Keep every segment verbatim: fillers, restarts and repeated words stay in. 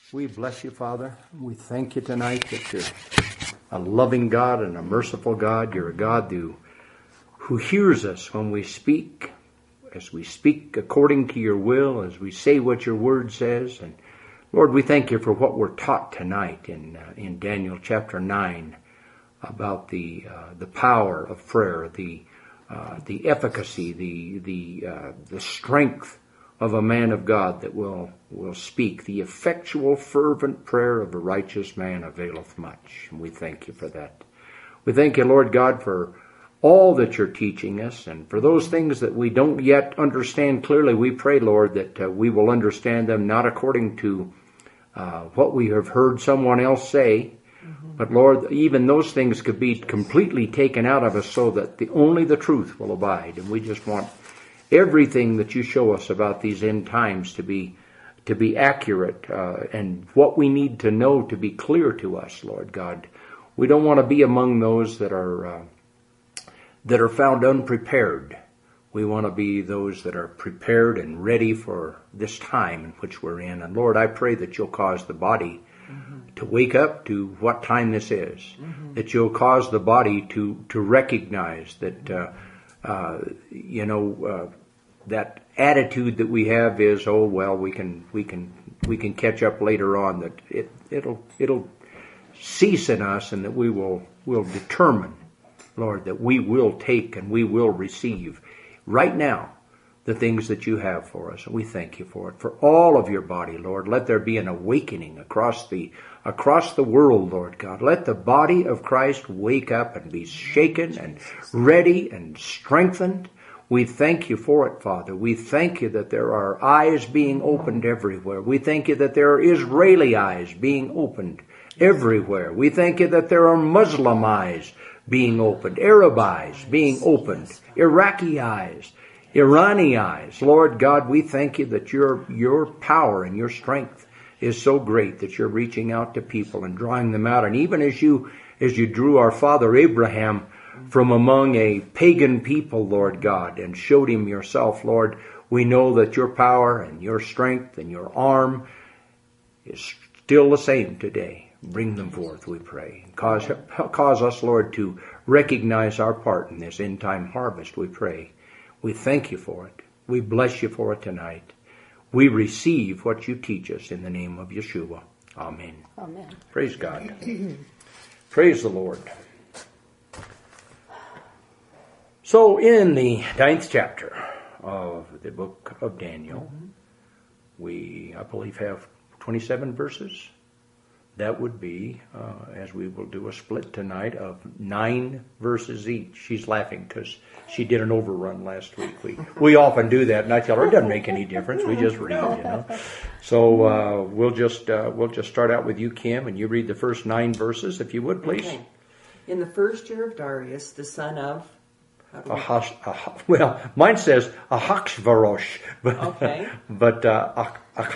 We bless you, Father. We thank you tonight that you're a loving God and a merciful God. You're a God who, who hears us when we speak, as we speak according to your will, as we say what your word says. And Lord, we thank you for what we're taught tonight in uh, in Daniel chapter nine about the uh, the power of prayer, the uh, the efficacy, the the uh, the strength of a man of God that will will speak. The effectual, fervent prayer of a righteous man availeth much. And we thank you for that. We thank you, Lord God, for all that you're teaching us, and for those things that we don't yet understand clearly. We pray, Lord, that uh, we will understand them not according to uh, what we have heard someone else say, mm-hmm. but Lord, even those things could be completely taken out of us so that the, only the truth will abide. And we just want everything that you show us about these end times to be to be accurate, uh, and what we need to know to be clear to us, Lord God. We don't want to be among those that are uh, that are found unprepared. We want to be those that are prepared and ready for this time in which we're in. And Lord, I pray that you'll cause the body mm-hmm. to wake up to what time this is, mm-hmm. that you'll cause the body to to recognize that uh, Uh, you know, uh, that attitude that we have is, oh well, we can we can we can catch up later on. That it it'll it'll cease in us, and that we will will determine, Lord, that we will take and we will receive right now the things that you have for us. And we thank you for it, for all of your body, Lord. Let there be an awakening across the across the world, Lord God. Let the body of Christ wake up and be shaken and ready and strengthened. We thank you for it, Father. We thank you that there are eyes being opened everywhere. We thank you that there are Israeli eyes being opened everywhere. We thank you that there are Muslim eyes being opened, Arab eyes being opened, Iraqi eyes, Irani eyes. Lord God, we thank you that your your power and your strength is so great that you're reaching out to people and drawing them out. And even as you as you drew our father Abraham from among a pagan people, Lord God, and showed him yourself, Lord, we know that your power and your strength and your arm is still the same today. Bring them forth, we pray. Cause, cause us, Lord, to recognize our part in this end-time harvest, we pray. We thank you for it. We bless you for it tonight. We receive what you teach us in the name of Yeshua. Amen. Amen. Praise God. Praise the Lord. So in the ninth chapter of the book of Daniel, mm-hmm. we, I believe, have twenty-seven verses. That would be, uh, as we will do a split tonight, of nine verses each. She's laughing because she did an overrun last week. We we often do that, and I tell her it doesn't make any difference. We just read, you know. So uh, we'll just uh, we'll just start out with you, Kim, and you read the first nine verses, if you would, please. Okay. In the first year of Darius, the son of Ahash, ah, well, mine says Ahasuerus, but okay. but uh,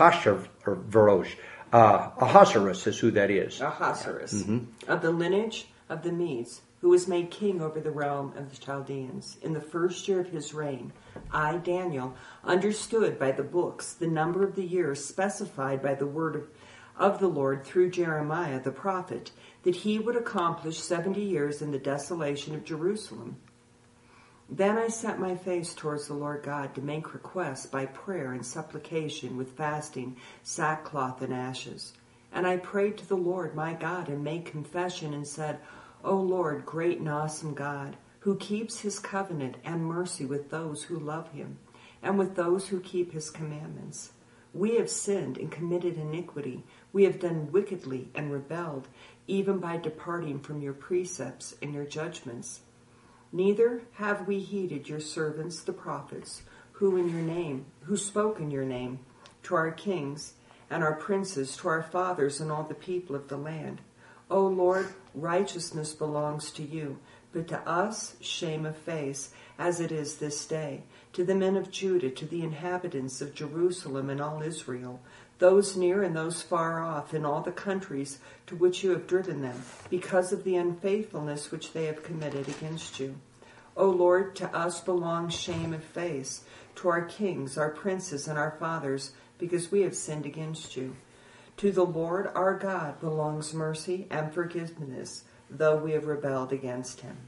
Ahasuerus. Uh, Ahasuerus is who that is. Ahasuerus, mm-hmm. of the lineage of the Medes, who was made king over the realm of the Chaldeans. In the first year of his reign, I, Daniel, understood by the books the number of the years specified by the word of, of the Lord through Jeremiah the prophet, that he would accomplish seventy years in the desolation of Jerusalem. Then I set my face towards the Lord God to make requests by prayer and supplication with fasting, sackcloth, and ashes. And I prayed to the Lord my God and made confession and said, O Lord, great and awesome God, who keeps his covenant and mercy with those who love him and with those who keep his commandments. We have sinned and committed iniquity. We have done wickedly and rebelled, even by departing from your precepts and your judgments. Neither have we heeded your servants, the prophets, who in your name, who spoke in your name, to our kings and our princes, to our fathers and all the people of the land. O Lord, righteousness belongs to you, but to us shame of face, as it is this day, to the men of Judah, to the inhabitants of Jerusalem and all Israel, those near and those far off, in all the countries to which you have driven them, because of the unfaithfulness which they have committed against you. O Lord, to us belongs shame of face, to our kings, our princes, and our fathers, because we have sinned against you. To the Lord our God belongs mercy and forgiveness, though we have rebelled against him.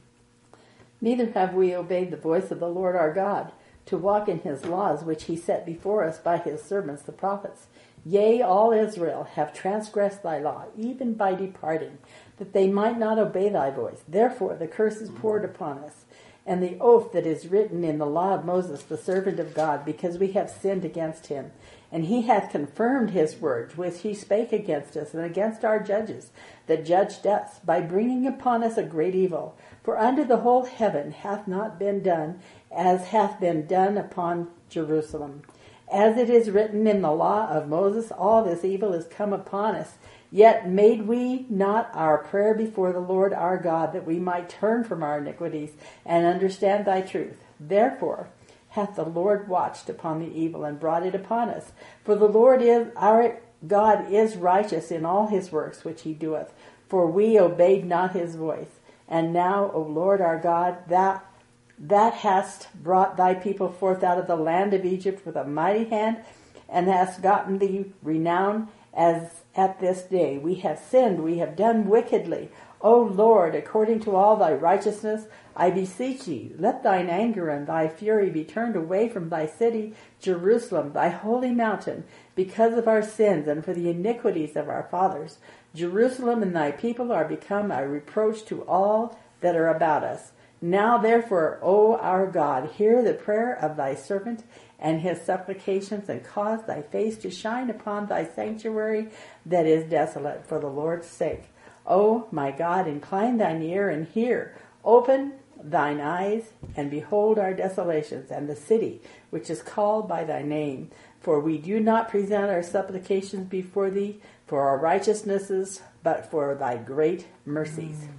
Neither have we obeyed the voice of the Lord our God, to walk in his laws which he set before us by his servants the prophets. Yea, all Israel have transgressed thy law, even by departing, that they might not obey thy voice. Therefore the curse is poured upon us, and the oath that is written in the law of Moses, the servant of God, because we have sinned against him. And he hath confirmed his words, which he spake against us, and against our judges that judged us, by bringing upon us a great evil. For under the whole heaven hath not been done, as hath been done upon Jerusalem. As it is written in the law of Moses, all this evil is come upon us. Yet made we not our prayer before the Lord our God, that we might turn from our iniquities and understand thy truth. Therefore hath the Lord watched upon the evil and brought it upon us. For the Lord is our God is righteous in all his works which he doeth, for we obeyed not his voice. And now, O Lord our God, thou that hast brought thy people forth out of the land of Egypt with a mighty hand, and hast gotten thee renown as at this day. We have sinned, we have done wickedly. O Lord, according to all thy righteousness, I beseech thee, let thine anger and thy fury be turned away from thy city, Jerusalem, thy holy mountain, because of our sins and for the iniquities of our fathers. Jerusalem and thy people are become a reproach to all that are about us. Now therefore, O our God, hear the prayer of thy servant and his supplications, and cause thy face to shine upon thy sanctuary that is desolate, for the Lord's sake. O my God, incline thine ear and hear. Open thine eyes and behold our desolations, and the city which is called by thy name. For we do not present our supplications before thee for our righteousnesses, but for thy great mercies. Mm.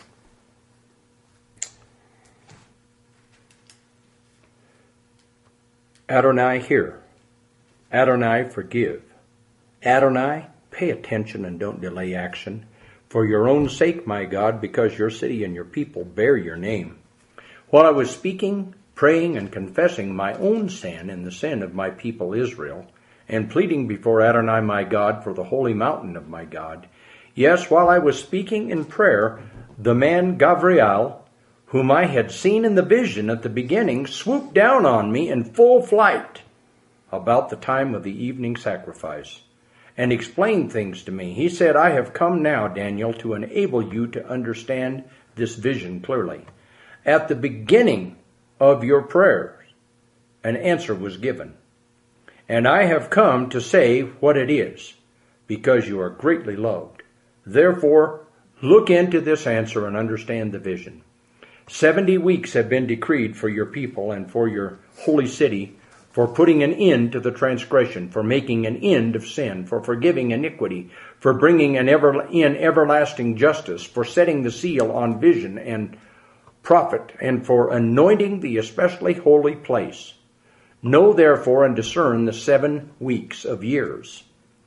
Adonai, hear. Adonai, forgive. Adonai, pay attention and don't delay action. For your own sake, my God, because your city and your people bear your name. While I was speaking, praying, and confessing my own sin and the sin of my people Israel, and pleading before Adonai my God for the holy mountain of my God, yes, while I was speaking in prayer, the man Gabriel, whom I had seen in the vision at the beginning, swooped down on me in full flight about the time of the evening sacrifice, and explained things to me. He said, I have come now, Daniel, to enable you to understand this vision clearly. At the beginning of your prayers, an answer was given. And I have come to say what it is, because you are greatly loved. Therefore, look into this answer and understand the vision. Seventy weeks have been decreed for your people and for your holy city, for putting an end to the transgression, for making an end of sin, for forgiving iniquity, for bringing an ever, in everlasting justice, for setting the seal on vision and prophet, and for anointing the especially holy place. Know therefore and discern the seven weeks of years,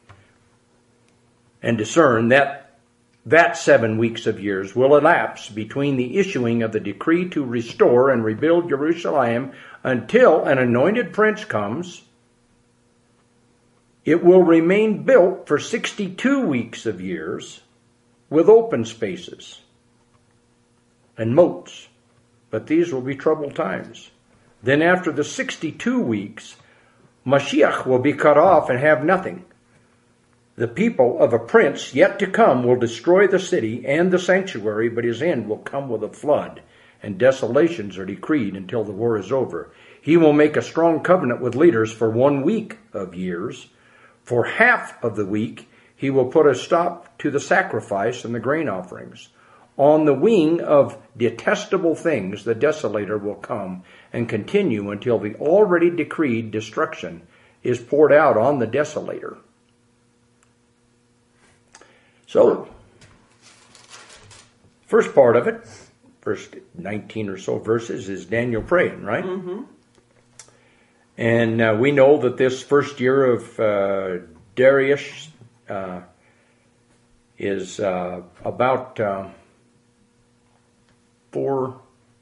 and discern that that seven weeks of years will elapse between the issuing of the decree to restore and rebuild Jerusalem until an anointed prince comes. It will remain built for sixty-two weeks of years with open spaces and moats, but these will be troubled times. Then after the sixty-two weeks, Mashiach will be cut off and have nothing. The people of a prince yet to come will destroy the city and the sanctuary, but his end will come with a flood, and desolations are decreed until the war is over. He will make a strong covenant with leaders for one week of years. For half of the week, he will put a stop to the sacrifice and the grain offerings. On the wing of detestable things, the desolator will come and continue until the already decreed destruction is poured out on the desolator. So, first part of it, first nineteen or so verses, is Daniel praying, right? Mm-hmm. And uh, we know that this first year of uh, Darius uh, is uh, about uh, four.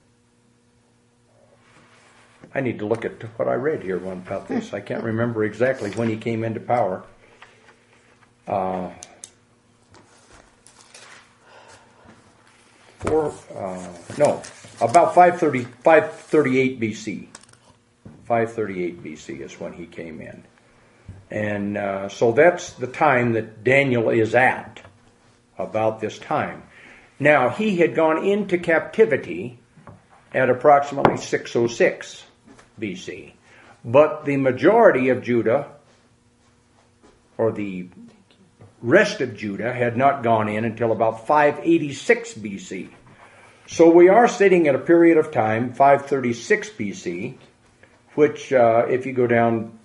I need to look at what I read here about this. I can't remember exactly when he came into power. uh, four, uh, no, about five thirty, five thirty-eight B C. five thirty-eight B C is when he came in. And uh, so that's the time that Daniel is at, about this time. Now, he had gone into captivity at approximately six oh six B C. But the majority of Judah, or the rest of Judah, had not gone in until about five eighty-six B C. So we are sitting at a period of time, five thirty-six B C, which uh, if you go down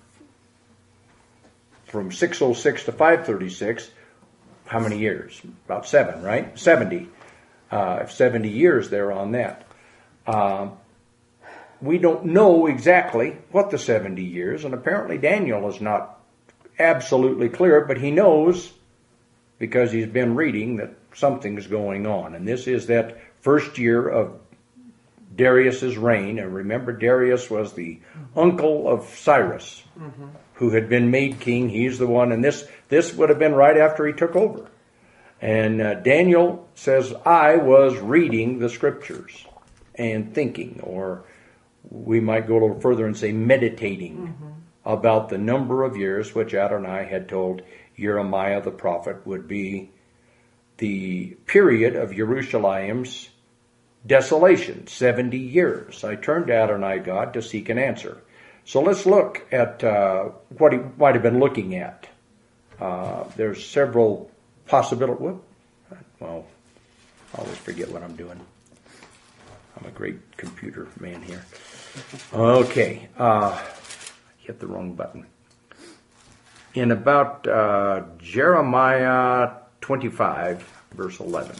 from six oh six to five thirty-six, how many years? About seven, right? seventy. Uh, seventy years there on that. Uh, we don't know exactly what the seventy years, and apparently Daniel is not absolutely clear, but he knows, because he's been reading, that something's going on. And this is that first year of Darius's reign. And remember, Darius was the uncle of Cyrus, mm-hmm. who had been made king. He's the one, and this, this would have been right after he took over. And uh, Daniel says, I was reading the scriptures and thinking, or we might go a little further and say meditating mm-hmm. about the number of years which Adonai had told Jeremiah the prophet would be the period of Jerusalem's desolation, seventy years. I turned to Adonai God to seek an answer. So let's look at uh, what he might have been looking at. Uh, there's several possibilities. Well, I always forget what I'm doing. I'm a great computer man here. Okay, uh, hit the wrong button. In about uh, Jeremiah twenty-five, verse eleven.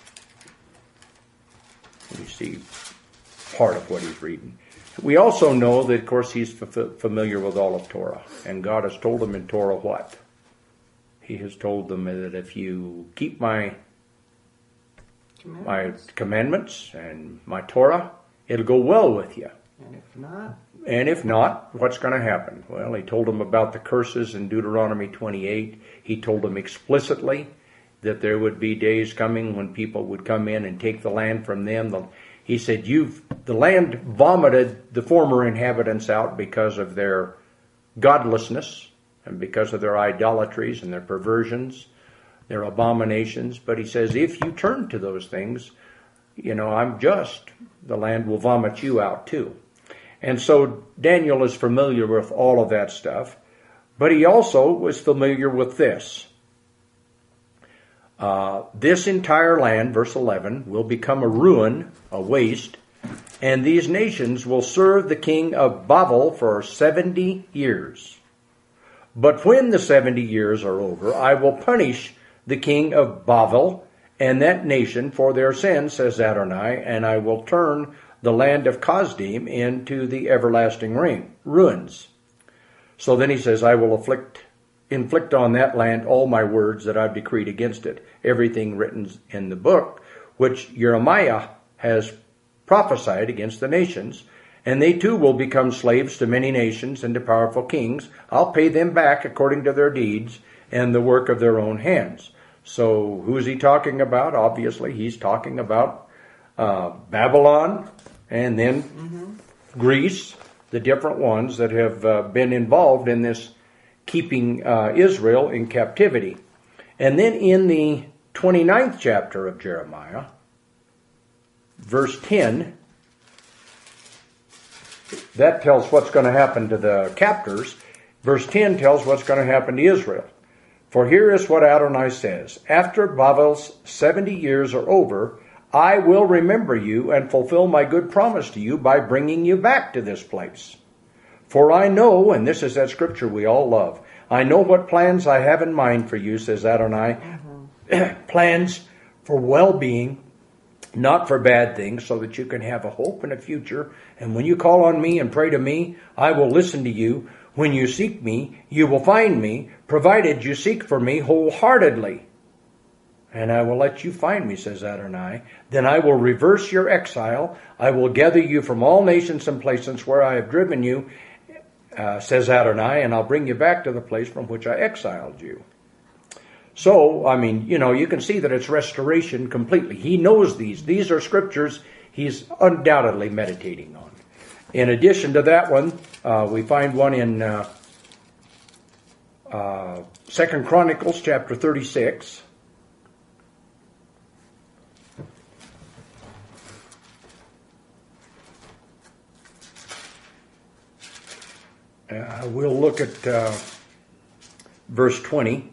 You see part of what he's reading. We also know that, of course, he's f- familiar with all of Torah. And God has told him in Torah what? He has told them that if you keep my commandments. my commandments and my Torah, it'll go well with you. And if not? And if not, what's going to happen? Well, he told them about the curses in Deuteronomy twenty-eight. He told them explicitly that there would be days coming when people would come in and take the land from them. The, he said, "You've the land vomited the former inhabitants out because of their godlessness and because of their idolatries and their perversions, their abominations." But he says, if you turn to those things, you know, I'm just, the land will vomit you out too. And so Daniel is familiar with all of that stuff, but he also was familiar with this. Uh, this entire land, verse eleven, will become a ruin, a waste, and these nations will serve the king of Babel for seventy years. But when the seventy years are over, I will punish the king of Babel and that nation for their sins, says Adonai, and I will turn the land of Kasdim into the everlasting ruins. So then he says, I will afflict inflict on that land all my words that I've decreed against it, everything written in the book, which Jeremiah has prophesied against the nations, and they too will become slaves to many nations and to powerful kings. I'll pay them back according to their deeds and the work of their own hands. So who is he talking about? Obviously, he's talking about uh, Babylon and then mm-hmm. Greece, the different ones that have uh, been involved in this keeping uh, Israel in captivity. And then in the twenty-ninth chapter of Jeremiah, verse ten, that tells what's going to happen to the captors. Verse ten tells what's going to happen to Israel. For here is what Adonai says, after Babel's seventy years are over, I will remember you and fulfill my good promise to you by bringing you back to this place. For I know, and this is that scripture we all love, I know what plans I have in mind for you, says Adonai, mm-hmm. plans for well-being, not for bad things, so that you can have a hope and a future. And when you call on me and pray to me, I will listen to you. When you seek me, you will find me, provided you seek for me wholeheartedly. And I will let you find me, says Adonai. Then I will reverse your exile. I will gather you from all nations and places where I have driven you, uh, says Adonai, and I'll bring you back to the place from which I exiled you. So, I mean, you know, you can see that it's restoration completely. He knows these. These are scriptures he's undoubtedly meditating on. In addition to that one, uh, we find one in uh, uh, Second Chronicles chapter thirty-six. Uh, we'll look at uh, verse twenty.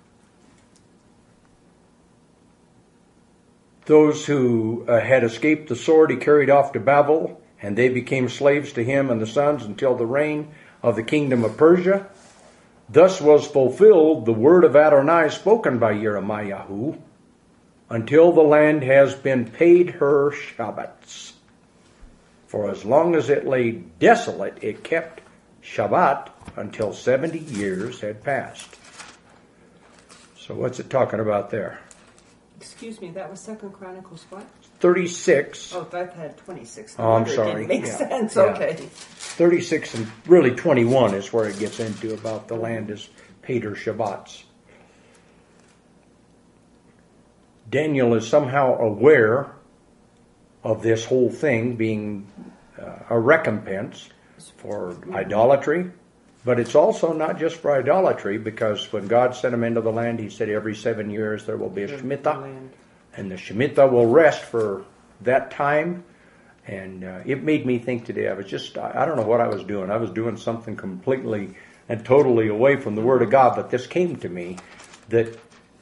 Those who uh, had escaped the sword he carried off to Babel, and they became slaves to him and the sons until the reign of the kingdom of Persia. Thus was fulfilled the word of Adonai spoken by Jeremiah, until the land has been paid her Shabbats. For as long as it lay desolate, it kept Shabbat until seventy years had passed. So what's it talking about there? Excuse me, that was Second Chronicles what? thirty-six. Oh, I've had twenty-six. Oh, I'm It sorry. didn't make Yeah. sense. Yeah. Okay. thirty-six and really twenty-one is where it gets into about the land is paid her Shabbats. Daniel is somehow aware of this whole thing being uh, a recompense for idolatry, but it's also not just for idolatry, because when God sent him into the land, he said every seven years there will be a Shemitah, and the Shemitah will rest for that time. And uh, it made me think today, I was just, I don't know what I was doing. I was doing something completely and totally away from the Word of God, but this came to me that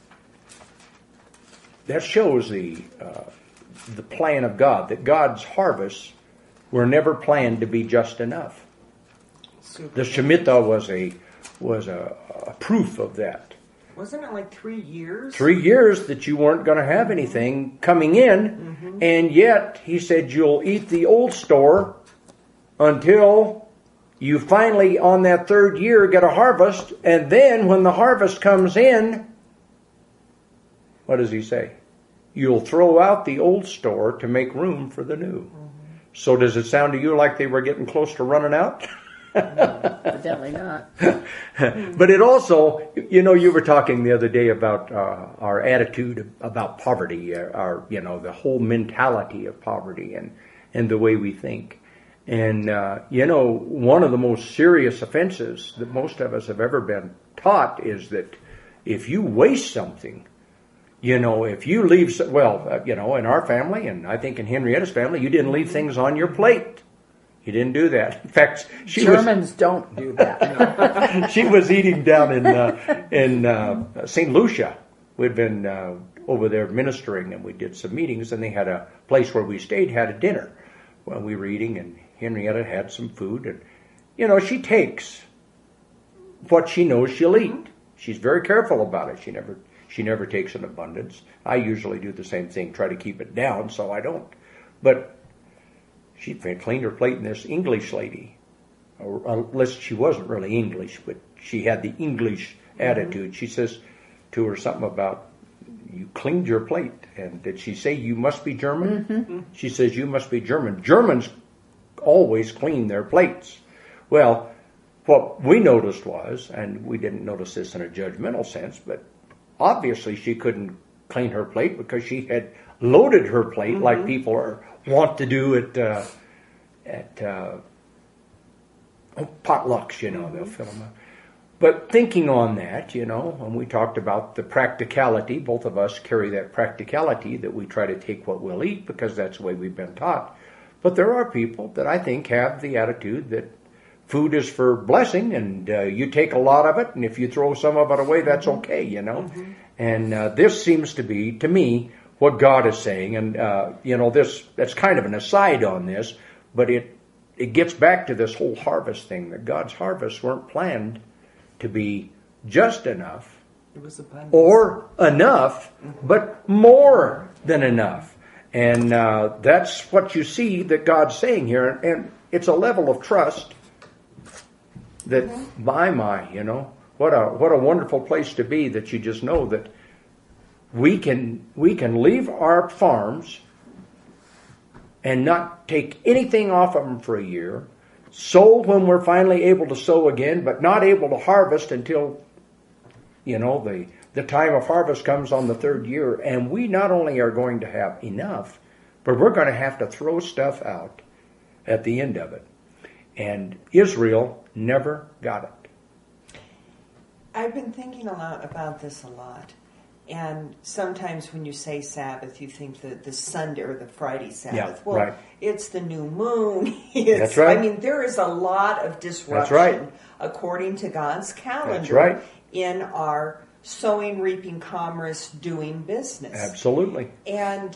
that shows the uh, the plan of God, that God's harvests were never planned to be just enough. Super. The Shemitah was a was a, a proof of that. Wasn't it like three years? Three years that you weren't going to have anything coming in, Mm-hmm. and yet he said you'll eat the old store until you finally, on that third year, get a harvest, and then when the harvest comes in, what does he say? You'll throw out the old store to make room for the new. Mm-hmm. So does it sound to you like they were getting close to running out? Evidently not. But it also, you know, you were talking the other day about uh, our attitude about poverty, our, our, you know, the whole mentality of poverty and, and the way we think. And, uh, you know, one of the most serious offenses that most of us have ever been taught is that if you waste something, you know, if you leave, well, uh, you know, in our family, and I think in Henrietta's family, you didn't leave things on your plate. You didn't do that. In fact, she Germans was, don't do that. she was eating down in uh, in uh, Saint Lucia. We'd been uh, over there ministering, and we did some meetings, and they had a place where we stayed, had a dinner. Well, we were eating, and Henrietta had some food, and you know, she takes what she knows she'll eat. She's very careful about it. She never she never takes an abundance. I usually do the same thing, try to keep it down, so I don't. But she cleaned her plate, and this English lady, or unless she wasn't really English, but she had the English attitude. She says to her something about, you cleaned your plate. And did she say you must be German? Mm-hmm. She says you must be German. Germans always clean their plates. Well, what we noticed was, and we didn't notice this in a judgmental sense, but obviously she couldn't clean her plate because she had loaded her plate mm-hmm. like people are want to do at uh, at uh, potlucks, you know, mm-hmm. they'll fill them up. But thinking on that, you know, when we talked about the practicality, both of us carry that practicality that we try to take what we'll eat because that's the way we've been taught. But there are people that I think have the attitude that food is for blessing, and uh, you take a lot of it, and if you throw some of it away, that's mm-hmm. okay, you know. Mm-hmm. And uh, this seems to be, to me, what God is saying, and uh, you know, this that's kind of an aside on this, but it it gets back to this whole harvest thing, that God's harvests weren't planned to be just enough, it was abundance. or enough, mm-hmm. but more than enough. And uh, that's what you see that God's saying here, and, and it's a level of trust that, mm-hmm. my, my, you know, what a what a wonderful place to be, that you just know that we can we can leave our farms and not take anything off of them for a year, sow when we're finally able to sow again, but not able to harvest until, you know, the the time of harvest comes on the third year, and we not only are going to have enough, but we're going to have to throw stuff out at the end of it. And Israel never got it. I've been thinking a lot about this a lot. And sometimes when you say Sabbath, you think the, the Sunday or the Friday Sabbath. Yeah, well, right. It's the new moon. It's, That's right. I mean, there is a lot of disruption That's right. according to God's calendar. That's right. In our sowing, reaping, commerce, doing business. Absolutely. And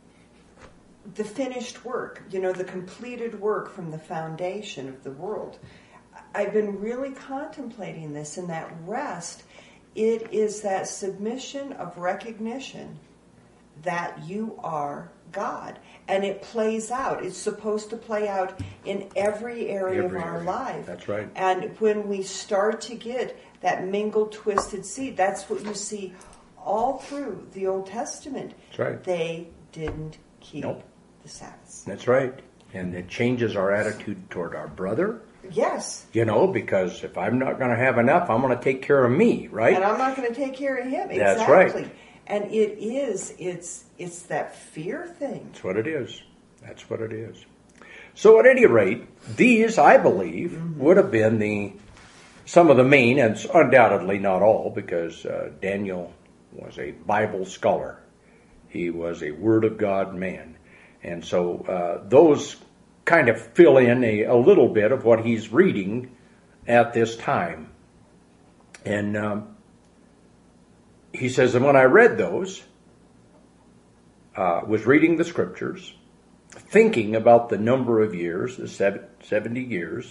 the finished work, you know, the completed work from the foundation of the world. I've been really contemplating this, and that rest, it is that submission of recognition that you are God. And it plays out. It's supposed to play out in every area Every of our area. life. That's right. And when we start to get that mingled, twisted seed, that's what you see all through the Old Testament. That's right. They didn't keep Nope. the Sabbath. That's right. And it changes our attitude toward our brother. Yes. You know, because if I'm not going to have enough, I'm going to take care of me, right? And I'm not going to take care of him. That's Exactly. right. And it is, it's it's that fear thing. That's what it is. That's what it is. So at any rate, these, I believe, mm-hmm. would have been the some of the main, and undoubtedly not all, because uh, Daniel was a Bible scholar. He was a Word of God man. And so uh, those kind of fill in a, a little bit of what he's reading at this time. And um, he says, and when I read those, uh, was reading the scriptures, thinking about the number of years, the seventy years,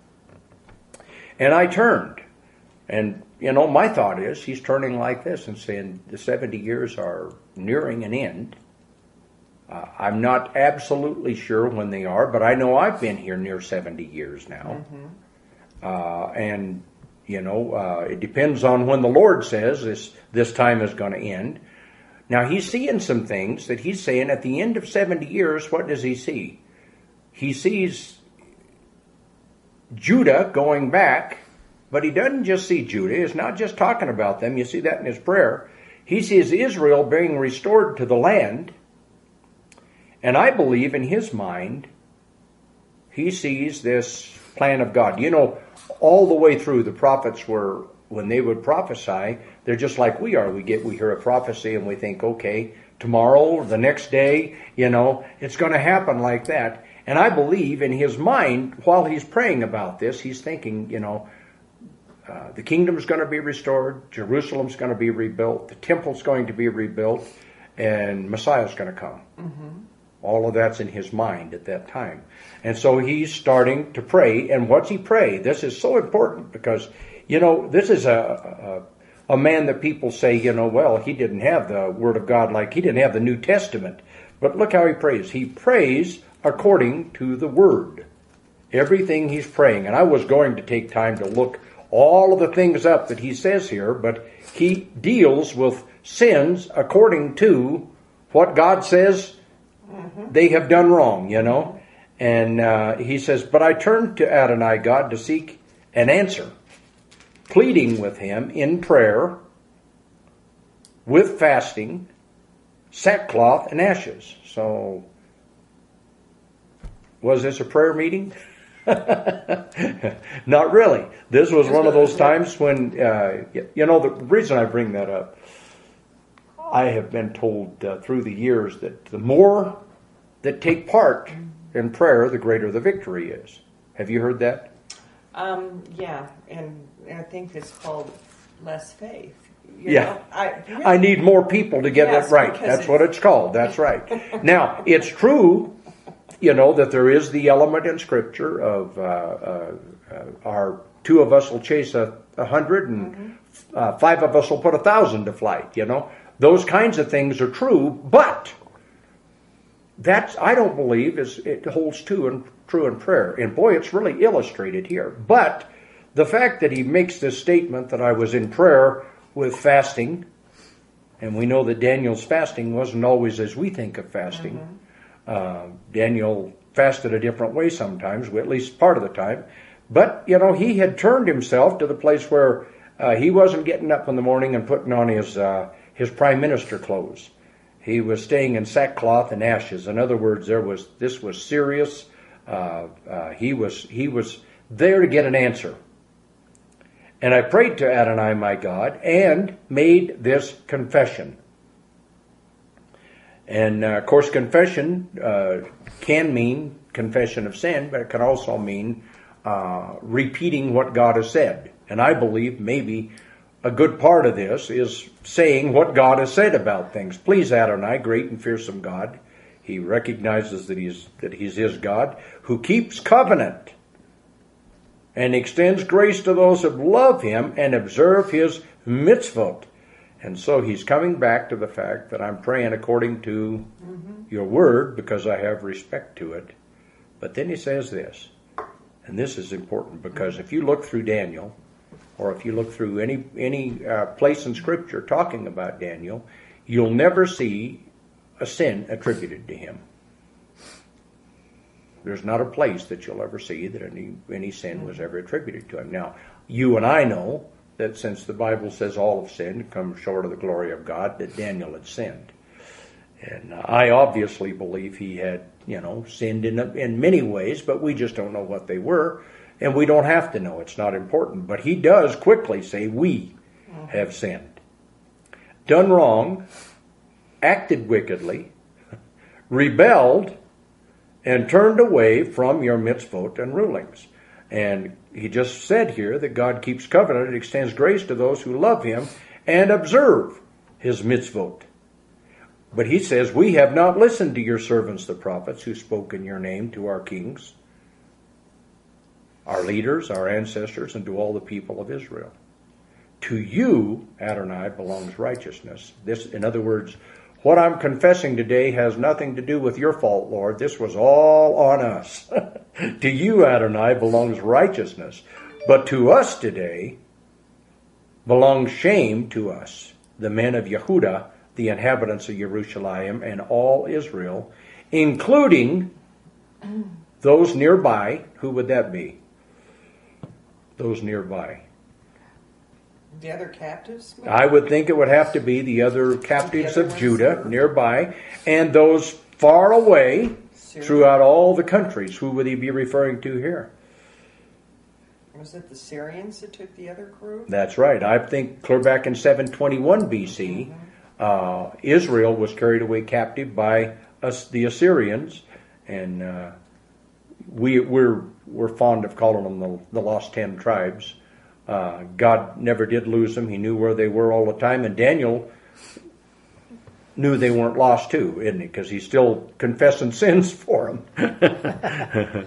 and I turned. And, you know, my thought is, he's turning like this and saying the seventy years are nearing an end. Uh, I'm not absolutely sure when they are, but I know I've been here near seventy years now. Mm-hmm. Uh, and, you know, uh, it depends on when the Lord says this, this time is going to end. Now, he's seeing some things that he's saying at the end of seventy years, what does he see? He sees Judah going back, but he doesn't just see Judah. He's not just talking about them. You see that in his prayer. He sees Israel being restored to the land. And I believe in his mind, he sees this plan of God. You know, all the way through, the prophets were, when they would prophesy, they're just like we are. We get, we hear a prophecy and we think, okay, tomorrow or the next day, you know, it's going to happen like that. And I believe in his mind, while he's praying about this, he's thinking, you know, uh, the kingdom's going to be restored, Jerusalem's going to be rebuilt, the temple's going to be rebuilt, and Messiah's going to come. Mm-hmm. All of that's in his mind at that time. And so he's starting to pray. And what's he pray? This is so important because, you know, this is a, a, a man that people say, you know, well, he didn't have the Word of God, like he didn't have the New Testament. But look how he prays. He prays according to the Word. Everything he's praying. And I was going to take time to look all of the things up that he says here, but he deals with sins according to what God says they have done wrong, you know. And uh, he says, but I turned to Adonai God to seek an answer, pleading with him in prayer, with fasting, sackcloth, and ashes. So, was this a prayer meeting? Not really. This was one of those times when, uh, you know, the reason I bring that up, I have been told uh, through the years that the more that take part in prayer, the greater the victory is. Have you heard that? Um, yeah, and I think it's called less faith. You yeah. know, I, really, I need more people to get yes, it right. That's it's, what it's called. That's right. Now, it's true, you know, that there is the element in Scripture of uh, uh, uh, our two of us will chase a, a hundred and mm-hmm. uh, five of us will put a thousand to flight, you know. Those kinds of things are true, but that's, I don't believe, is it holds true in, true in prayer. And boy, it's really illustrated here. But the fact that he makes this statement that I was in prayer with fasting, and we know that Daniel's fasting wasn't always as we think of fasting. Mm-hmm. Uh, Daniel fasted a different way sometimes, at least part of the time. But, you know, he had turned himself to the place where uh, he wasn't getting up in the morning and putting on his uh, his prime minister clothes. He was staying in sackcloth and ashes. In other words, there was this was serious. Uh, uh, he was he was there to get an answer. And I prayed to Adonai my God and made this confession. And uh, of course, confession uh, can mean confession of sin, but it can also mean uh, repeating what God has said. And I believe maybe a good part of this is saying what God has said about things. Please, Adonai, great and fearsome God. He recognizes that he's that he's his God, who keeps covenant and extends grace to those who love him and observe his mitzvot. And so he's coming back to the fact that I'm praying according to mm-hmm. your word because I have respect to it. But then he says this, and this is important because if you look through Daniel, or if you look through any any uh, place in Scripture talking about Daniel, you'll never see a sin attributed to him. There's not a place that you'll ever see that any any sin was ever attributed to him. Now, you and I know that since the Bible says all have sinned, come short of the glory of God, that Daniel had sinned. And uh, I obviously believe he had, you know, sinned in in many ways, but we just don't know what they were. And we don't have to know. It's not important. But he does quickly say, we have sinned. Done wrong, acted wickedly, rebelled, and turned away from your mitzvot and rulings. And he just said here that God keeps covenant and extends grace to those who love him and observe his mitzvot. But he says, we have not listened to your servants, the prophets, who spoke in your name to our kings, our leaders, our ancestors, and to all the people of Israel. To you, Adonai, belongs righteousness. This, in other words, what I'm confessing today has nothing to do with your fault, Lord. This was all on us. To you, Adonai, belongs righteousness. But to us today belongs shame to us, the men of Yehudah, the inhabitants of Jerusalem, and all Israel, including those nearby. Who would that be? Those nearby. The other captives? Maybe? I would think it would have to be the other captives the other of Judah nearby, and those far away Syria. Throughout all the countries. Who would he be referring to here? Was it the Syrians that took the other crew? That's right. I think clear back in seven twenty-one B C, mm-hmm. uh, Israel was carried away captive by us, the Assyrians, and uh, we, we're we're fond of calling them the, the lost ten tribes. Uh, God never did lose them. He knew where they were all the time. And Daniel knew they weren't lost too, isn't he? Because he's still confessing sins for them.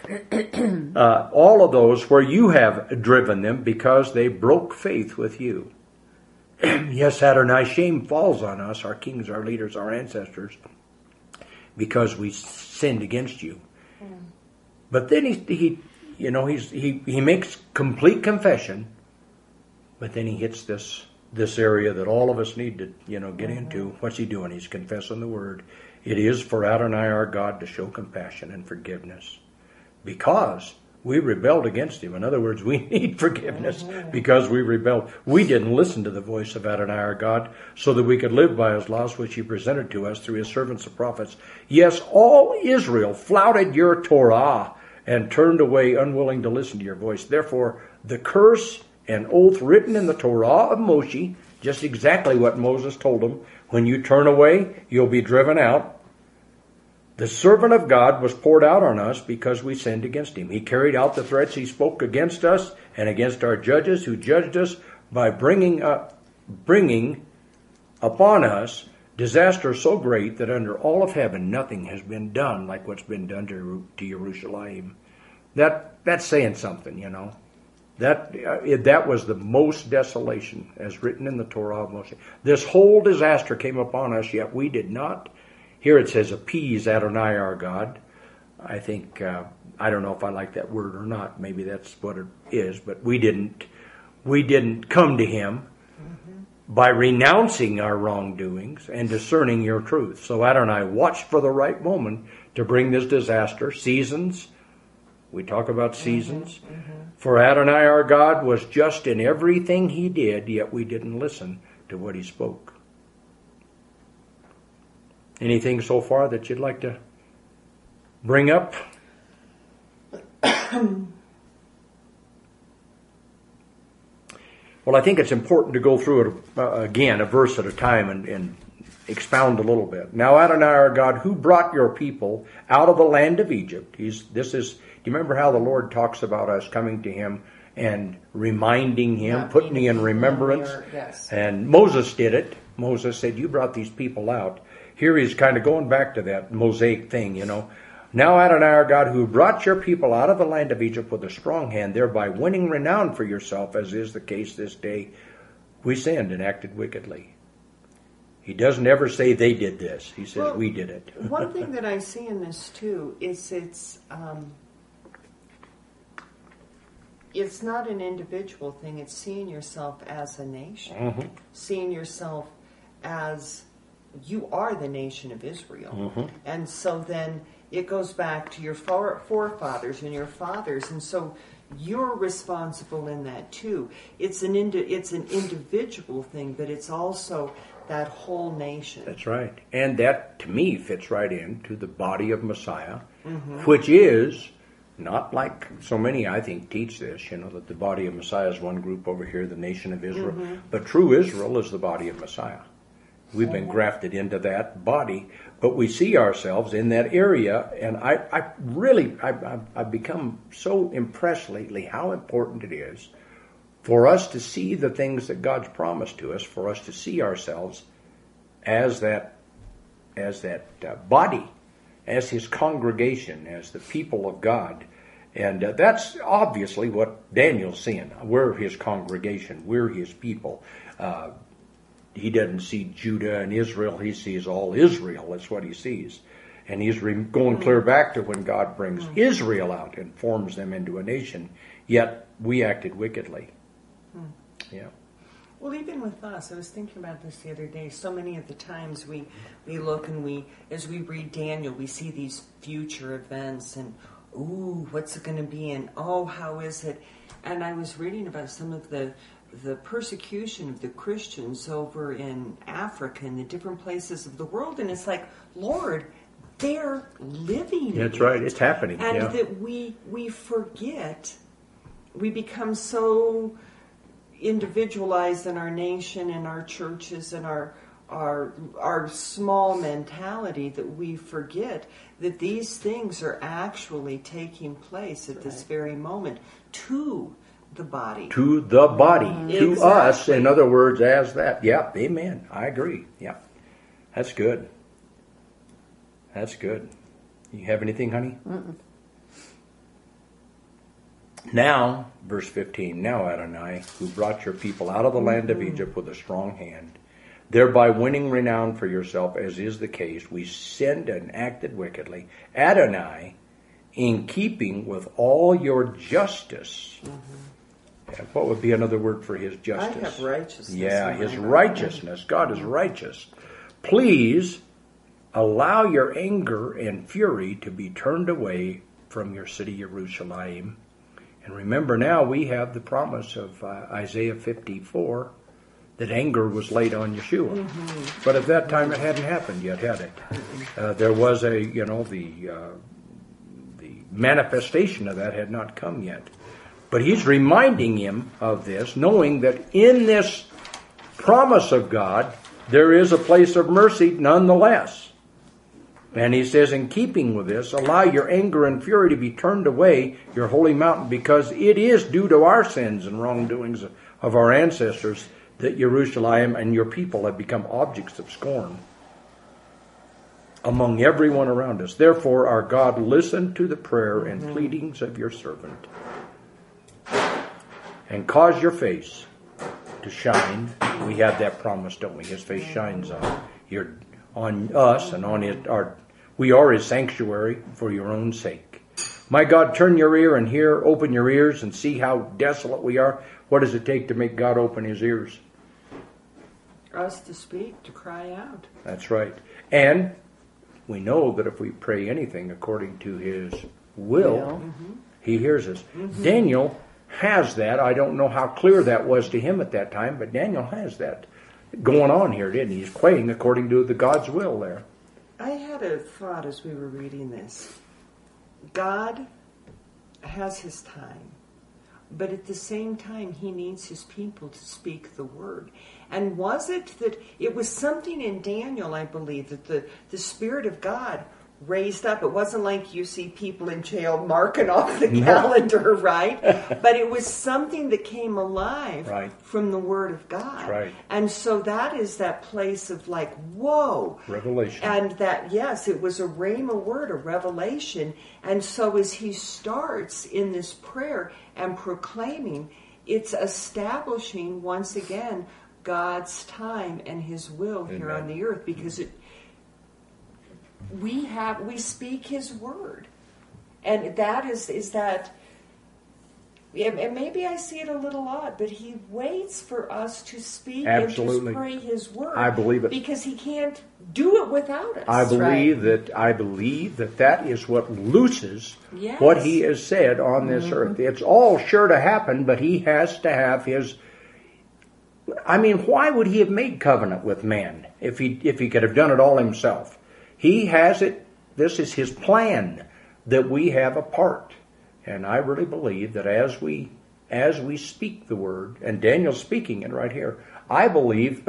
uh, all of those where you have driven them because they broke faith with you. Yes, Adonai, shame falls on us, our kings, our leaders, our ancestors, because we sinned against you. Mm. But then he... he You know, he's, he, he makes complete confession, but then he hits this this area that all of us need to, you know, get mm-hmm. into. What's he doing? He's confessing the word. It is for Adonai our God to show compassion and forgiveness because we rebelled against him. In other words, we need forgiveness mm-hmm. because we rebelled. We didn't listen to the voice of Adonai our God so that we could live by his laws, which he presented to us through his servants the prophets. Yes, all Israel flouted your Torah and turned away, unwilling to listen to your voice. Therefore, the curse and oath written in the Torah of Moshe, just exactly what Moses told them, when you turn away, you'll be driven out. The servant of God was poured out on us because we sinned against him. He carried out the threats he spoke against us and against our judges who judged us by bringing up, bringing upon us disaster so great that under all of heaven nothing has been done like what's been done to, to Jerusalem. That that's saying something, you know. That uh, it, that was the most desolation, as written in the Torah of Moshe. This whole disaster came upon us, yet we did not. Here it says, appease Adonai our God. I think uh, I don't know if I like that word or not. Maybe that's what it is, but we didn't. We didn't come to him by renouncing our wrongdoings and discerning your truth. So Adonai watched for the right moment to bring this disaster. Seasons We talk about seasons. Mm-hmm, mm-hmm. For Adonai our God was just in everything he did, yet we didn't listen to what he spoke. Anything so far that you'd like to bring up? Well, I think it's important to go through it uh, again, a verse at a time, and, and expound a little bit. Now, Adonai our God, who brought your people out of the land of Egypt. He's, this is, do you remember how the Lord talks about us coming to him and reminding him, Not putting me in remembrance? Yes. And Moses did it. Moses said, you brought these people out. Here he's kind of going back to that Mosaic thing, you know. Now, Adonai our God, who brought your people out of the land of Egypt with a strong hand, thereby winning renown for yourself, as is the case this day, we sinned and acted wickedly. He doesn't ever say they did this. He says well, we did it. One thing that I see in this, too, is it's um, it's not an individual thing. It's seeing yourself as a nation. Mm-hmm. Seeing yourself as you are the nation of Israel. Mm-hmm. And so then it goes back to your forefathers and your fathers, and so you're responsible in that too. It's an indi- it's an individual thing, but it's also that whole nation. That's right. And that, to me, fits right into the body of Messiah, mm-hmm. which is not like so many, I think, teach this, you know, that the body of Messiah is one group over here, the nation of Israel. Mm-hmm. But true Israel is the body of Messiah. We've been grafted into that body, but we see ourselves in that area, and I, I really, I, I've, I've become so impressed lately how important it is for us to see the things that God's promised to us, for us to see ourselves as that, as that uh, body, as his congregation, as the people of God. And uh, that's obviously what Daniel's seeing. We're his congregation. We're his people. Uh, He doesn't see Judah and Israel. He sees all Israel. That's what he sees. And he's re- going clear back to when God brings mm. Israel out and forms them into a nation. Yet we acted wickedly. Mm. Yeah. Well, even with us, I was thinking about this the other day. So many of the times we, we look and we, as we read Daniel, we see these future events and, ooh, what's it going to be? And, oh, how is it? And I was reading about some of the the persecution of the Christians over in Africa and the different places of the world, and it's like, Lord, they're living. That's it. right, it's happening. And yeah. that we we forget, we become so individualized in our nation and our churches and our our our small mentality that we forget that these things are actually taking place at right. this very moment to the body. To the body. Mm-hmm. To exactly. us, in other words, as that. Yep, amen. I agree. Yep. That's good. That's good. You have anything, honey? Mm-mm. Now, verse fifteen, now Adonai, who brought your people out of the mm-hmm. land of Egypt with a strong hand, thereby winning renown for yourself, as is the case, we sinned and acted wickedly. Adonai, in keeping with all your justice, mm-hmm. what would be another word for his justice? I have righteousness. Yeah, his righteousness. God is righteous. Please allow your anger and fury to be turned away from your city, Jerusalem. And remember now, we have the promise of uh, Isaiah fifty-four that anger was laid on Yeshua. Mm-hmm. But at that time, it hadn't happened yet, had it? Uh, there was a, you know, the uh, the manifestation of that had not come yet. But he's reminding him of this, knowing that in this promise of God, there is a place of mercy nonetheless. And he says, in keeping with this, allow your anger and fury to be turned away, your holy mountain, because it is due to our sins and wrongdoings of our ancestors that Jerusalem and your people have become objects of scorn among everyone around us. Therefore, our God, listen to the prayer and mm-hmm. pleadings of your servant, and cause your face to shine. We have that promise, don't we? His face shines on your, on us and on it. Our, we are his sanctuary for your own sake. My God, turn your ear and hear. Open your ears and see how desolate we are. What does it take to make God open his ears? Us to speak, to cry out. That's right. And we know that if we pray anything according to his will, yeah. mm-hmm. He hears us. Mm-hmm. Daniel has that. I don't know how clear that was to him at that time, but Daniel has that going on here, didn't he? He's praying according to the God's will there. I had a thought as we were reading this. God has his time, but at the same time, he needs his people to speak the word. And was it that it was something in Daniel, I believe, that the, the Spirit of God raised up? It wasn't like you see people in jail marking off the no. calendar, right? But it was something that came alive right. from the Word of God. Right. And so that is that place of like, whoa. Revelation. And that, yes, it was a rhema word, a revelation. And so as he starts in this prayer and proclaiming, it's establishing once again God's time and his will Amen. Here on the earth, because it we have we speak his word, and that is is that and maybe I see it a little odd, but he waits for us to speak Absolutely. and to pray his word. I believe it, because he can't do it without us. I believe right? that I believe that that is what looses yes. what he has said on this mm-hmm. earth. It's all sure to happen, but he has to have his. I mean, why would he have made covenant with man if he if he could have done it all himself? He has it. This is his plan that we have a part. And I really believe that as we as we speak the word, and Daniel's speaking it right here, I believe,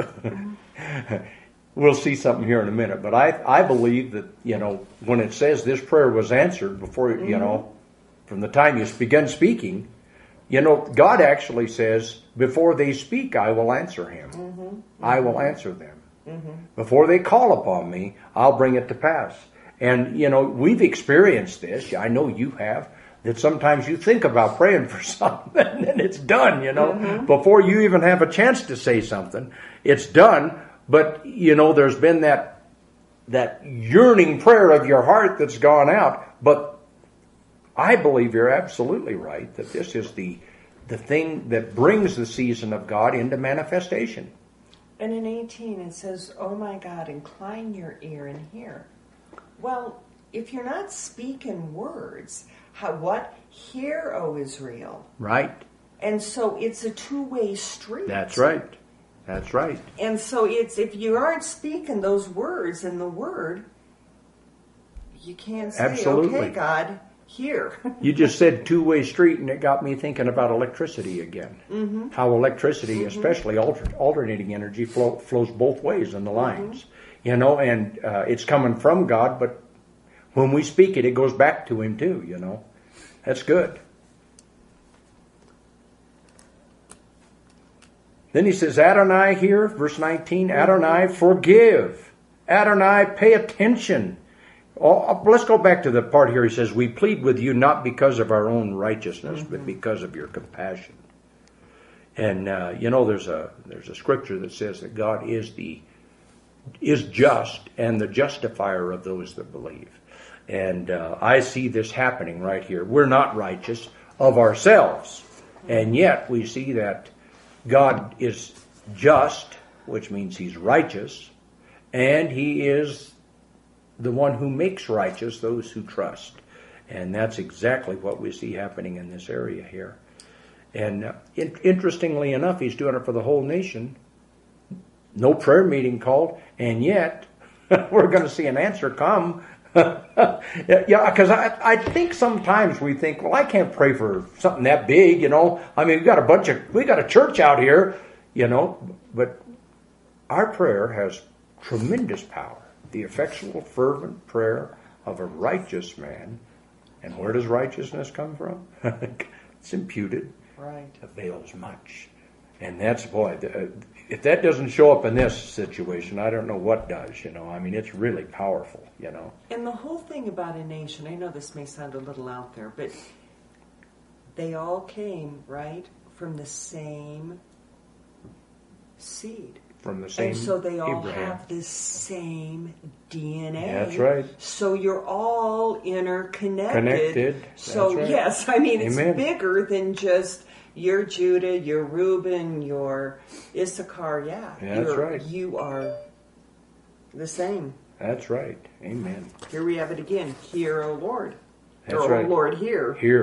we'll see something here in a minute, but I I believe that, you know, when it says this prayer was answered before, mm-hmm. you know, from the time you begun speaking, you know, God actually says, before they speak, I will answer him. Mm-hmm. Mm-hmm. I will answer them. Mm-hmm. Before they call upon me, I'll bring it to pass. And, you know, we've experienced this. I know you have. That sometimes you think about praying for something and it's done, you know. Mm-hmm. Before you even have a chance to say something, it's done. But, you know, there's been that that yearning prayer of your heart that's gone out. But I believe you're absolutely right that this is the the thing that brings the season of God into manifestation. And in eighteen it says, oh my God, incline your ear and hear. Well, if you're not speaking words, how, what? Hear, O Israel. Right. And so it's a two-way street. That's right. That's right. And so it's if you aren't speaking those words in the word, you can't say, Absolutely. Okay, God, hear. You just said two-way street, and it got me thinking about electricity again. Mm-hmm. How electricity, mm-hmm. especially alter, alternating energy, flow, flows both ways in the lines. Mm-hmm. You know, and uh, it's coming from God, but when we speak it, it goes back to him too, you know. That's good. Then he says, Adonai here, verse nineteen, Adonai, forgive. Adonai, pay attention. Oh, let's go back to the part here. He says, we plead with you not because of our own righteousness, mm-hmm. but because of your compassion. And, uh, you know, there's a there's a scripture that says that God is the is just and the justifier of those that believe. And uh, I see this happening right here. We're not righteous of ourselves. And yet we see that God is just, which means he's righteous, and he is the one who makes righteous those who trust. And that's exactly what we see happening in this area here. And uh, in- interestingly enough, he's doing it for the whole nation. No prayer meeting called, and yet we're going to see an answer come. Yeah, because I, I think sometimes we think, well, I can't pray for something that big, you know. I mean, we got a bunch of, we got a church out here, you know. But our prayer has tremendous power. The effectual, fervent prayer of a righteous man. And where does righteousness come from? It's imputed. Right. Avails much. And that's, boy, if that doesn't show up in this situation, I don't know what does, you know. I mean, it's really powerful, you know. And the whole thing about a nation, I know this may sound a little out there, but they all came, right, from the same seed. From the same And so they all Abraham. have the same D N A. That's right. So you're all interconnected. Connected. So, That's right. yes, I mean, it's Amen. bigger than just you're Judah, you're Reuben, you're Issachar. Yeah, That's you're, right. You are the same. That's right. Amen. Here we have it again. Hear, O Lord. That's or, right. O Lord, hear. Hear.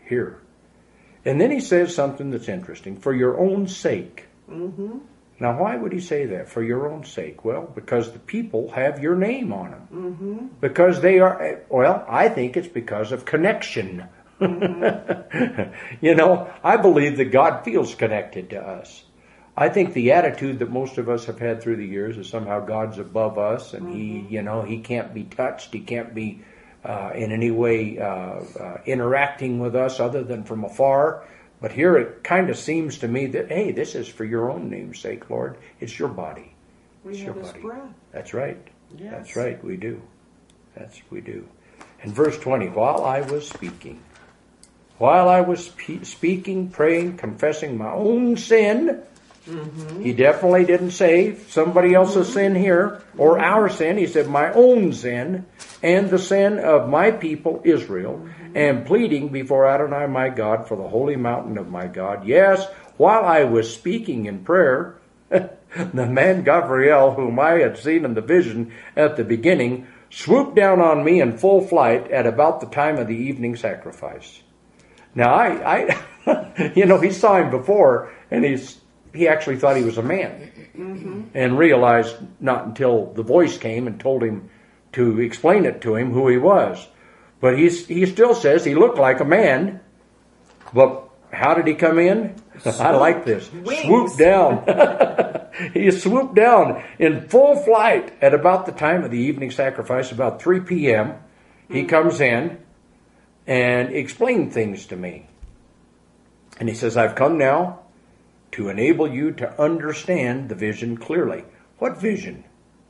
here. And then he says something that's interesting. For your own sake. Mm-hmm. Now, why would he say that? For your own sake? Well, because the people have your name on them. Mm-hmm. Because they are, well, I think it's because of connection. Mm-hmm. You know, I believe that God feels connected to us. I think the attitude that most of us have had through the years is somehow God's above us and mm-hmm. he, you know, he can't be touched. He can't be uh, in any way uh, uh, interacting with us other than from afar. But here it kind of seems to me that, hey, this is for your own name's sake, Lord. It's your body. We it's have your his body. breath. That's right. Yes. That's right. We do. That's we do. In verse twenty, while I was speaking, while I was pe- speaking, praying, confessing my own sin, mm-hmm. he definitely didn't say somebody else's mm-hmm. sin here or mm-hmm. our sin. He said my own sin and the sin of my people Israel, mm-hmm. and pleading before Adonai my God for the holy mountain of my God. Yes, while I was speaking in prayer, the man Gabriel, whom I had seen in the vision at the beginning, swooped down on me in full flight at about the time of the evening sacrifice. Now, I, I you know, he saw him before, and he's he actually thought he was a man, mm-hmm. and realized not until the voice came and told him to explain it to him who he was. But he's, he still says he looked like a man. But how did he come in? Swoop. I like this. Wings. Swoop down. He swooped down in full flight at about the time of the evening sacrifice, about three p.m. Mm-hmm. He comes in and explained things to me. And he says, I've come now to enable you to understand the vision clearly. What vision?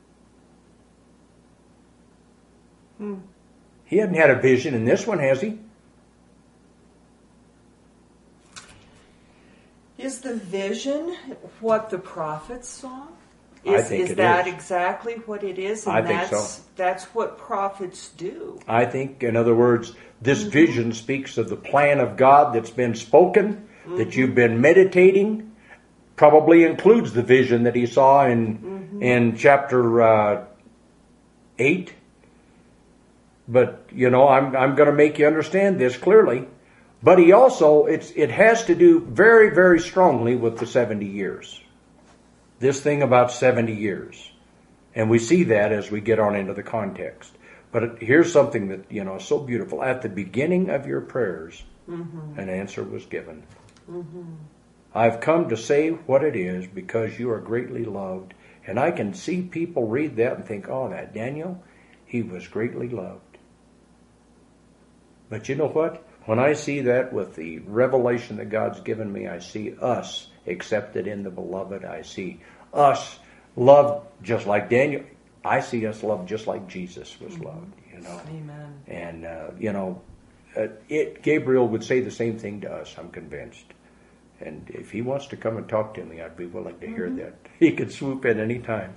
Hmm. He hadn't had a vision in this one, has he? Is the vision what the prophets saw? I Is, think is it that is. exactly what it is? And I think that's, so. That's what prophets do. I think, in other words, this mm-hmm. vision speaks of the plan of God that's been spoken, mm-hmm. that you've been meditating. Probably includes the vision that he saw in mm-hmm. in chapter uh, eight. But you know, I'm I'm going to make you understand this clearly. But he also it's it has to do very very strongly with the seventy years. This thing about seventy years, and we see that as we get on into the context. But here's something that you know is so beautiful. At the beginning of your prayers, mm-hmm. an answer was given. Mm-hmm. I've come to say what it is because you are greatly loved. And I can see people read that and think, oh, that Daniel, he was greatly loved. But you know what? When I see that with the revelation that God's given me, I see us accepted in the beloved. I see us loved just like Daniel. I see us loved just like Jesus was loved, you know. Amen. And, uh, you know, uh, it, Gabriel would say the same thing to us, I'm convinced. And if he wants to come and talk to me, I'd be willing to hear mm-hmm. that. He could swoop in any time.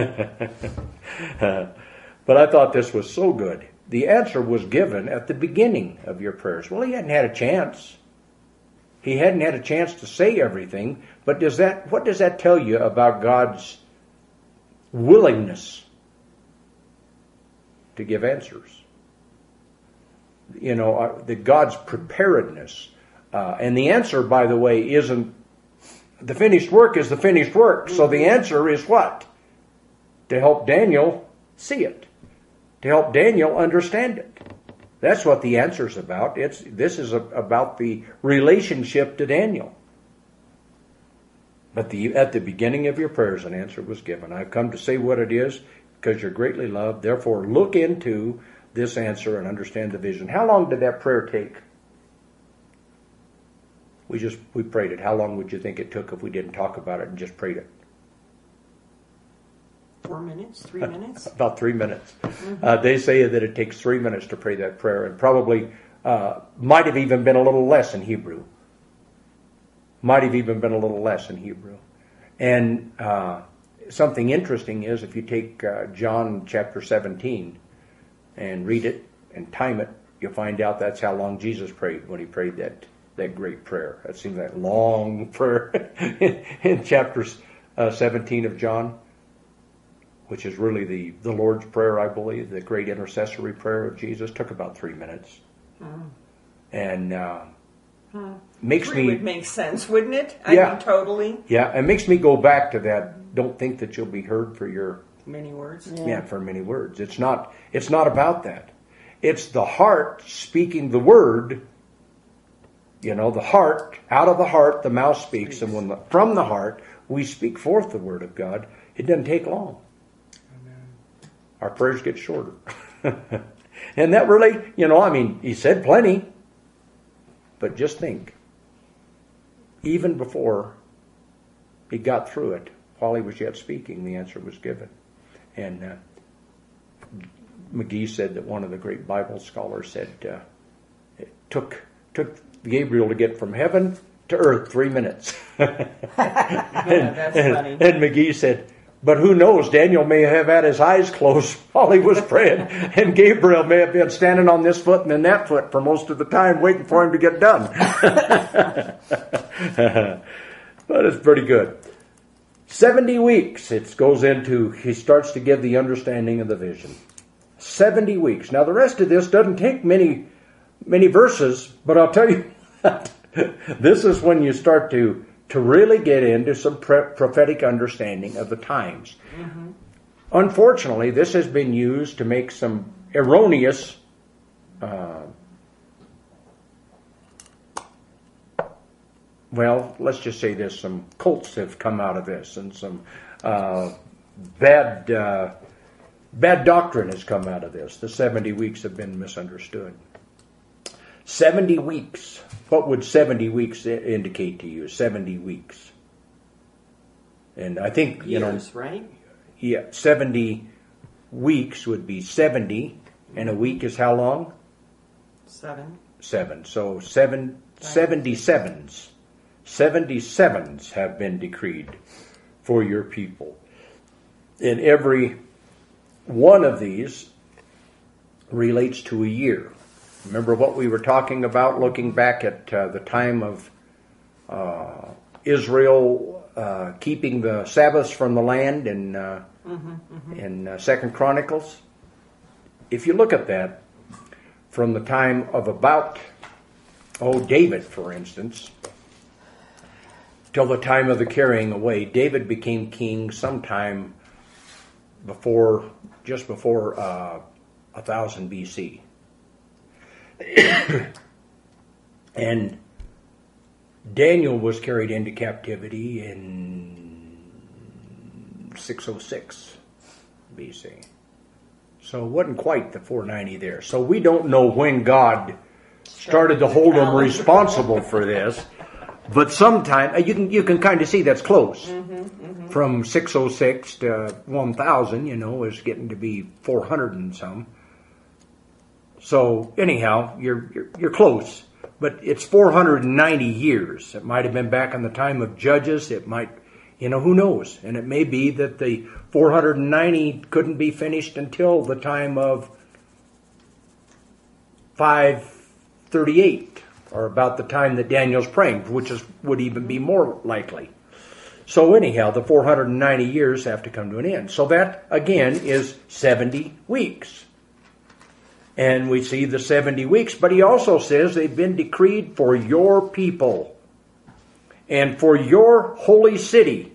uh, but I thought this was so good. The answer was given at the beginning of your prayers. Well, he hadn't had a chance. He hadn't had a chance to say everything. But does that? What does that tell you about God's willingness to give answers? You know, uh, the God's preparedness. Uh, and the answer, by the way, isn't the finished work is the finished work. So the answer is what? To help Daniel see it. To help Daniel understand it. That's what the answer is about. It's this is a, about the relationship to Daniel. But the, at the beginning of your prayers, an answer was given. I've come to say what it is because you're greatly loved. Therefore, look into this answer and understand the vision. How long did that prayer take? We just we prayed it. How long would you think it took if we didn't talk about it and just prayed it? Four minutes, three minutes? About three minutes. Mm-hmm. Uh, they say that it takes three minutes to pray that prayer, and probably uh, might have even been a little less in Hebrew. Might have even been a little less in Hebrew. And uh, something interesting is if you take uh, John chapter seventeen and read it and time it, you'll find out that's how long Jesus prayed when he prayed that that great prayer. That seems like long prayer in, in chapter uh, seventeen of John, which is really the, the Lord's Prayer, I believe, the great intercessory prayer of Jesus, took about three minutes. Mm. And uh, Makes Three me would make sense, wouldn't it? I Yeah. mean, totally. yeah, it makes me go back to that. Don't think that you'll be heard for your Many words. Yeah. yeah, for many words. It's not it's not about that. It's the heart speaking the word. You know, the heart, out of the heart, the mouth speaks, and when the, from the heart we speak forth the word of God, it doesn't take long. Amen. Our prayers get shorter. And that really, you know, I mean, he said plenty, but just think, even before he got through it, while he was yet speaking, the answer was given. And uh, McGee said that one of the great Bible scholars said uh, it took took Gabriel to get from heaven to earth three minutes. and, That's and, funny. and McGee said, but who knows, Daniel may have had his eyes closed while he was praying, and Gabriel may have been standing on this foot and then that foot for most of the time waiting for him to get done. But it's pretty good. seventy weeks, it goes into, he starts to give the understanding of the vision. seventy weeks. Now the rest of this doesn't take many, many verses, but I'll tell you, this is when you start to, to really get into some pre- prophetic understanding of the times. Mm-hmm. Unfortunately, this has been used to make some erroneous uh, well, let's just say this, some cults have come out of this, and some uh, bad uh, bad doctrine has come out of this. The seventy weeks have been misunderstood. seventy weeks. What would seventy weeks indicate to you? seventy weeks. And I think, you Years, know, right? yeah, seventy weeks would be seventy, and a week is how long? Seven. Seven. So seven, seventy-sevens. Seventy-sevens have been decreed for your people. And every one of these relates to a year. Remember what we were talking about, looking back at uh, the time of uh, Israel uh, keeping the Sabbaths from the land in, uh, Mm-hmm, mm-hmm. in uh, Second Chronicles? If you look at that, from the time of about, oh, David, for instance, till the time of the carrying away, David became king sometime before, just before uh, one thousand B C. And Daniel was carried into captivity in six oh six B C. So it wasn't quite the four ninety there. So we don't know when God started to hold them responsible for this. But sometime, you can you can kind of see that's close. Mm-hmm, mm-hmm. From six oh six to one thousand, you know, is getting to be four hundred and some. So anyhow, you're, you're you're close, but it's four hundred ninety years. It might have been back in the time of Judges. It might, you know, who knows? And it may be that the four hundred ninety couldn't be finished until the time of five thirty-eight, or about the time that Daniel's praying, which is would even be more likely. So anyhow, the four hundred ninety years have to come to an end. So that again is seventy weeks. And we see the seventy weeks, but he also says they've been decreed for your people and for your holy city.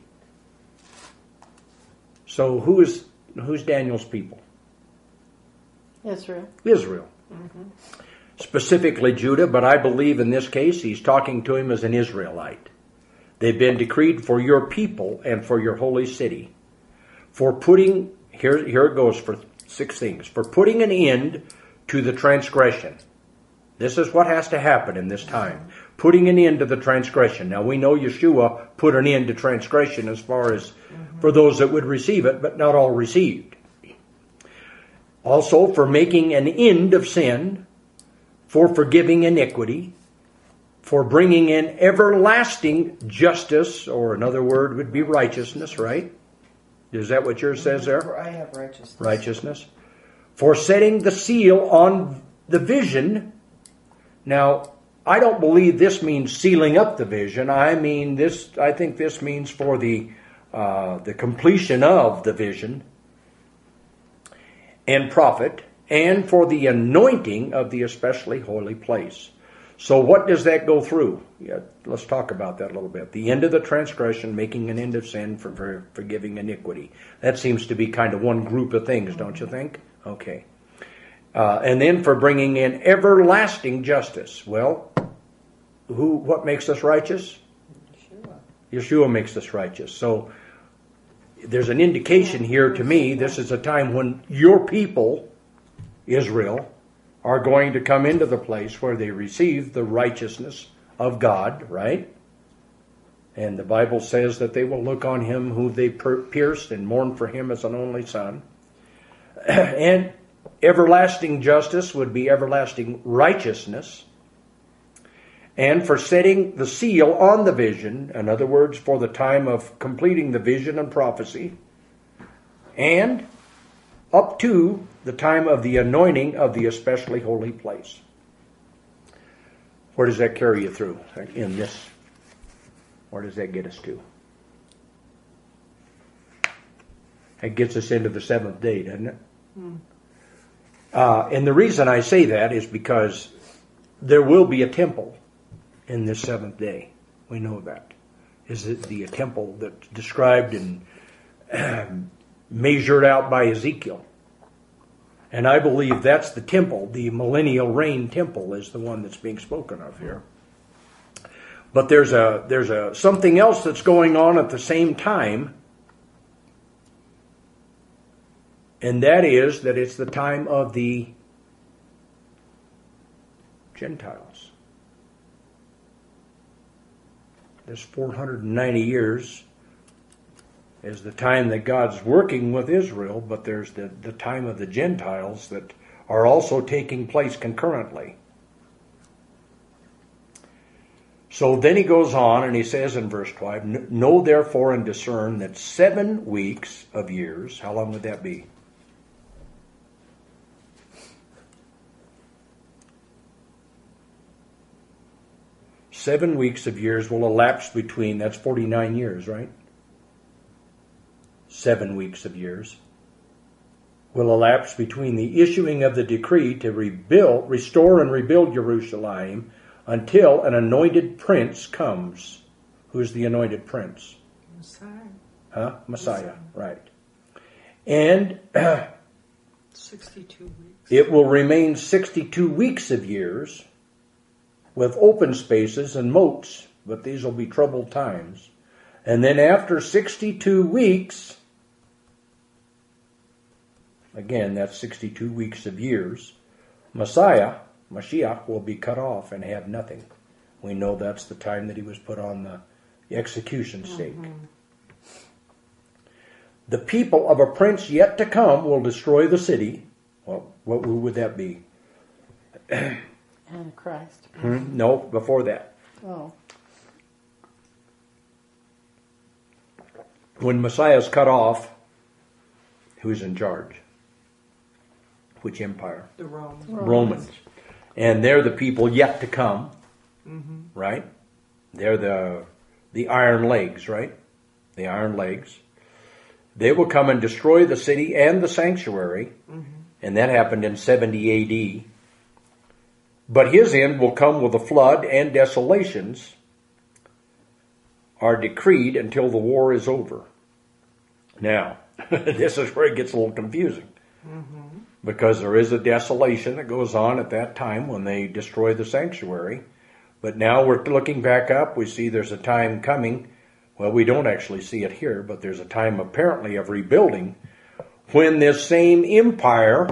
So who is who's Daniel's people? Israel. Israel. Mm-hmm. Specifically Judah, but I believe in this case he's talking to him as an Israelite. They've been decreed for your people and for your holy city. For putting, here, here it goes for six things. For putting an end to the transgression. This is what has to happen in this time. Putting an end to the transgression. Now we know Yeshua put an end to transgression as far as mm-hmm. for those that would receive it, but not all received. Also for making an end of sin, for forgiving iniquity, for bringing in everlasting justice, or another word would be righteousness, right? Is that what yours says there? I have righteousness. Righteousness. For setting the seal on the vision. Now, I don't believe this means sealing up the vision. I mean this. I think this means for the uh, the completion of the vision and prophet, and for the anointing of the especially holy place. So what does that go through? Yeah, let's talk about that a little bit. The end of the transgression, making an end of sin, for, for forgiving iniquity. That seems to be kind of one group of things, don't you think? Okay. Uh, and then for bringing in everlasting justice. Well, who? What makes us righteous? Yeshua. Yeshua makes us righteous. So there's an indication here to me, this is a time when your people, Israel, are going to come into the place where they receive the righteousness of God, right? And the Bible says that they will look on him who they pierced and mourn for him as an only son. And everlasting justice would be everlasting righteousness. And for setting the seal on the vision, in other words, for the time of completing the vision and prophecy, and up to the time of the anointing of the especially holy place. Where does that carry you through in this? Where does that get us to? It gets us into the seventh day, doesn't it? Hmm. Uh, and the reason I say that is because there will be a temple in this seventh day. We know that. Is it the temple that's described and um, measured out by Ezekiel? And I believe that's the temple. The millennial reign temple is the one that's being spoken of here. But there's a there's a something else that's going on at the same time. And that is that it's the time of the Gentiles. This four hundred ninety years is the time that God's working with Israel, but there's the, the time of the Gentiles that are also taking place concurrently. So then he goes on and he says in verse twelve, know therefore and discern that seven weeks of years, how long would that be? Seven weeks of years will elapse between, that's forty-nine years, right? Seven weeks of years will elapse between the issuing of the decree to rebuild, restore and rebuild Jerusalem until an anointed prince comes. Who's the anointed prince? Messiah. Huh? Messiah, Messiah. Right. And sixty-two weeks. It will remain sixty-two weeks of years with open spaces and moats, but these will be troubled times. And then after sixty-two weeks, again, that's sixty-two weeks of years, Messiah, Mashiach, will be cut off and have nothing. We know that's the time that he was put on the execution stake. Mm-hmm. The people of a prince yet to come will destroy the city. Well, what would that be? Antichrist. Hmm? No, before that. Oh. When Messiah is cut off, who's in charge? Which empire? The Romans. Romans. Romans. And they're the people yet to come, mm-hmm. right? They're the the iron legs, right? The iron legs. They will come and destroy the city and the sanctuary, mm-hmm. and that happened in seventy A D. But his end will come with a flood, and desolations are decreed until the war is over. Now, this is where it gets a little confusing. Mm-hmm. Because there is a desolation that goes on at that time when they destroy the sanctuary. But now we're looking back up, we see there's a time coming. Well, we don't actually see it here, but there's a time apparently of rebuilding when this same empire,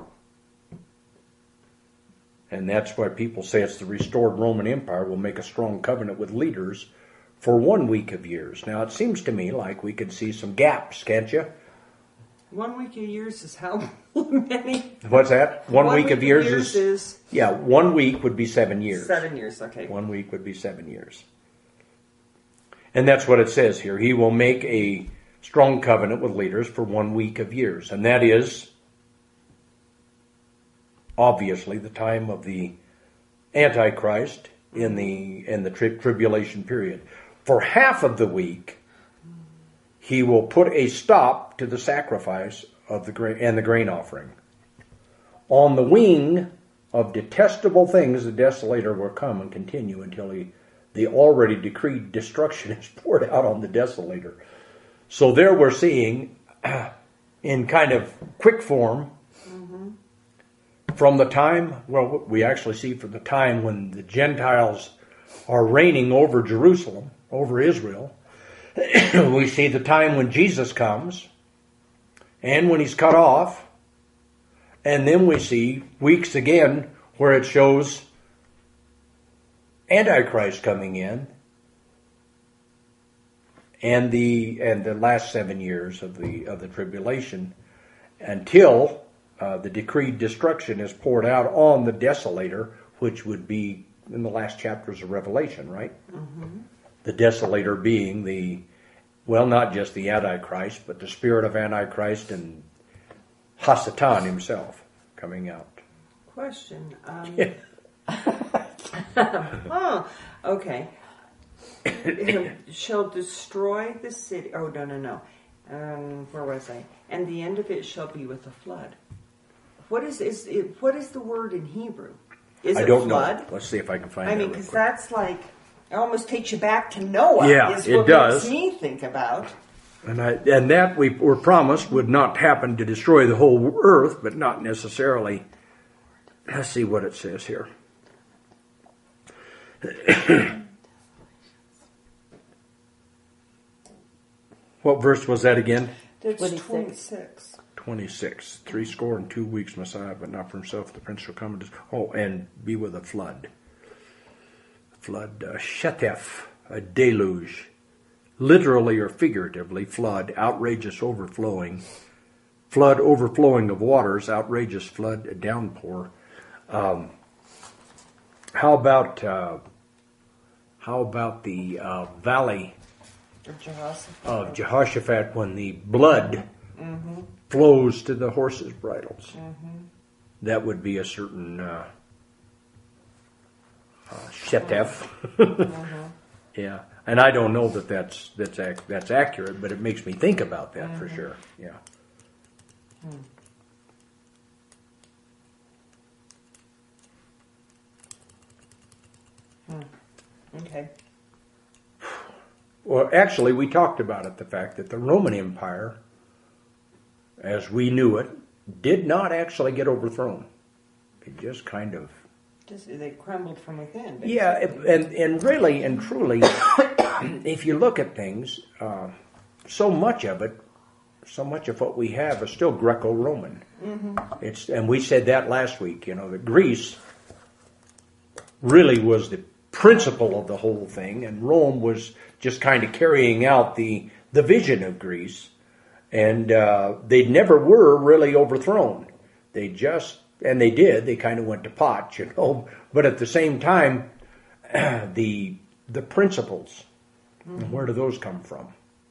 and that's why people say it's the restored Roman Empire, will make a strong covenant with leaders for one week of years. Now, it seems to me like we could see some gaps, can't you? One week of years is how many? What's that? One, one week, week of years, of years is, is... Yeah, one week would be seven years. Seven years, okay. One week would be seven years. And that's what it says here. He will make a strong covenant with leaders for one week of years. And that is, obviously, the time of the Antichrist in the in the tri- tribulation period. For half of the week, he will put a stop to the sacrifice of the grain and the grain offering. On the wing of detestable things the desolator will come and continue until he, the already decreed destruction is poured out on the desolator. So there we're seeing, in kind of quick form, mm-hmm. from the time, well, we actually see from the time when the Gentiles are reigning over Jerusalem, over Israel, we see the time when Jesus comes, and when he's cut off, and then we see weeks again where it shows Antichrist coming in, and the and the last seven years of the of the tribulation, until uh, the decreed destruction is poured out on the desolator, which would be in the last chapters of Revelation, right? Mm-hmm. The desolator being the, well, not just the Antichrist, but the spirit of Antichrist and Hasatan himself coming out. Question. Um, Yeah. oh, okay. It shall destroy the city. Oh, no, no, no. Um, where was I? And the end of it shall be with a flood. What is is it, what is the word in Hebrew? Is I it don't flood? know. Let's see if I can find I that mean, real because quick. that's like, it almost takes you back to Noah. Yeah, is it what does. makes me think about. And, I, and that we were promised would not happen to destroy the whole earth, but not necessarily. Let's see what it says here. What verse was that again? That's twenty-six. twenty-six. twenty-six. Three score and two weeks Messiah, but not for himself. The prince shall come and dis- oh, and be with a flood. Flood, uh, shetef, a deluge. Literally or figuratively, flood, outrageous overflowing. Flood, overflowing of waters, outrageous flood, a downpour. Um, how about uh, how about the uh, valley Of Jehoshaphat. of Jehoshaphat when the blood Mm-hmm. flows to the horses' bridles? Mm-hmm. That would be a certain uh, uh, shetef. Mm-hmm. Yeah, and I don't know that that's that's ac- that's accurate, but it makes me think about that for Mm-hmm. sure. Yeah. Hmm. Hmm. Okay. Well, actually, we talked about it, the fact that the Roman Empire, as we knew it, did not actually get overthrown. It just kind of... Just, they crumbled from within. Basically. Yeah, it- and, and really and truly, if you look at things, uh, so much of it, so much of what we have is still Greco-Roman. Mm-hmm. It's, and we said that last week, you know, that Greece really was the principle of the whole thing, and Rome was just kind of carrying out the the vision of Greece, and uh, they never were really overthrown. They just, and they did, they kind of went to pot, you know, but at the same time, the the principles, mm-hmm. where do those come from?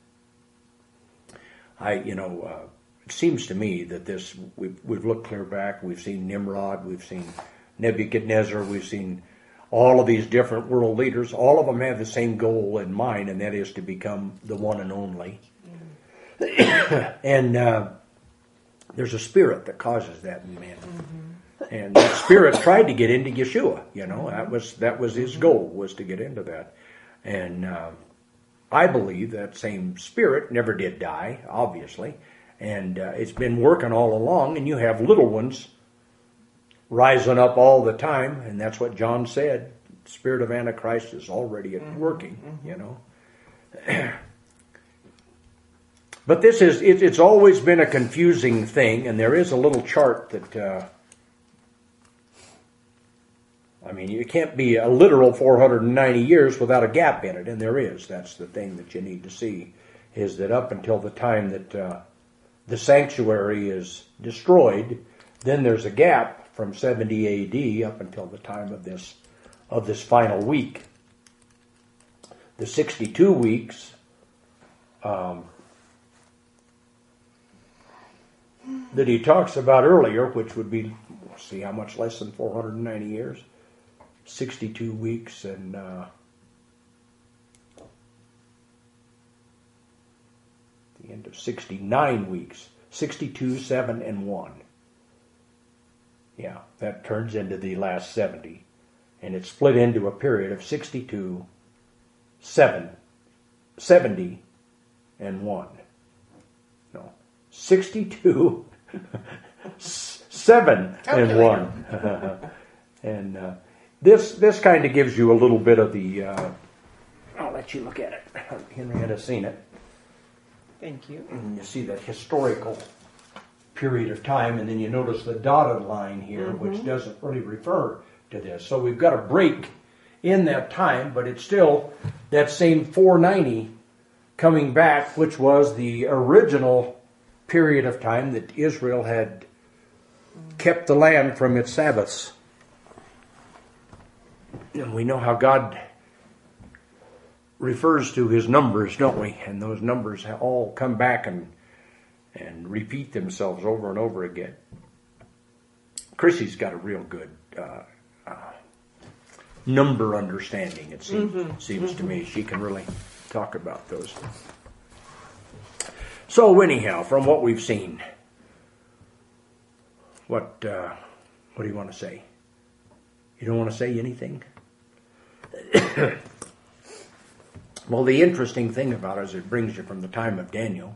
I, you know, uh, it seems to me that this, we've, we've looked clear back, we've seen Nimrod, we've seen Nebuchadnezzar, we've seen all of these different world leaders. All of them have the same goal in mind, and that is to become the one and only. Mm-hmm. and uh, there's a spirit that causes that in men. Mm-hmm. And that spirit tried to get into Yeshua, you know, mm-hmm. that was that was his goal, was to get into that. And uh, I believe that same spirit never did die, obviously, and uh, it's been working all along, and you have little ones rising up all the time, and that's what John said. The spirit of Antichrist is already mm-hmm. working, mm-hmm. you know. But this is, it, it's always been a confusing thing, and there is a little chart that, uh, I mean, it can't be a literal four hundred ninety years without a gap in it, and there is. That's the thing that you need to see, is that up until the time that uh, the sanctuary is destroyed, then there's a gap from seventy A D up until the time of this of this final week. The sixty-two weeks um, that he talks about earlier, which would be, let's see, how much less than four hundred ninety years? sixty-two weeks and uh, the end of sixty-nine weeks. sixty-two, seven, and one. Yeah, that turns into the last seventy. And it's split into a period of sixty-two, seven, seventy, and one. No, sixty-two, seven, and one. and uh, this this kind of gives you a little bit of the... Uh, I'll let you look at it. Henrietta's seen it. Thank you. And you see that historical period of time, and then you notice the dotted line here, mm-hmm. which doesn't really refer to this. So we've got a break in that time, but it's still that same four ninety coming back, which was the original period of time that Israel had kept the land from its Sabbaths. And we know how God refers to his numbers, don't we? And those numbers all come back and and repeat themselves over and over again. Chrissy's got a real good uh, uh, number understanding, it seems, mm-hmm. seems mm-hmm. to me. She can really talk about those. So anyhow, from what we've seen, what uh, what do you want to say? You don't want to say anything? Well, the interesting thing about it is it brings you from the time of Daniel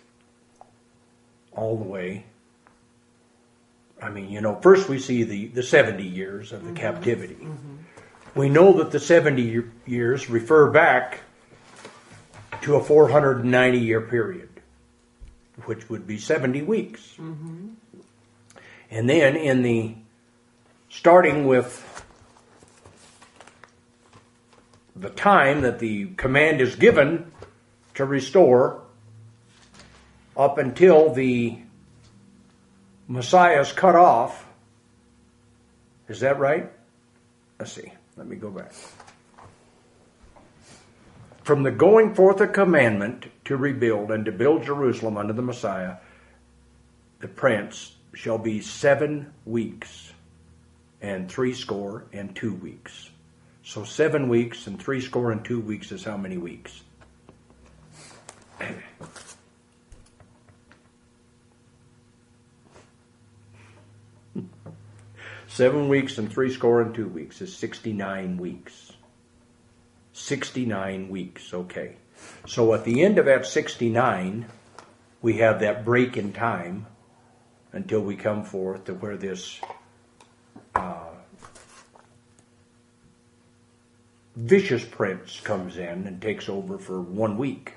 all the way. I mean, you know, first we see the, the seventy years of the mm-hmm. captivity. Mm-hmm. We know that the seventy years refer back to a four hundred ninety year period, which would be seventy weeks. Mm-hmm. And then in the, starting with the time that the command is given to restore up until the Messiah is cut off. Is that right? Let's see. Let me go back. From the going forth of commandment to rebuild and to build Jerusalem under the Messiah, the prince shall be seven weeks and three score and two weeks. So seven weeks and three score and two weeks is how many weeks? Seven weeks and three score and two weeks is sixty-nine weeks. sixty-nine weeks, okay. So at the end of that sixty-nine, we have that break in time until we come forth to where this uh, vicious prince comes in and takes over for one week.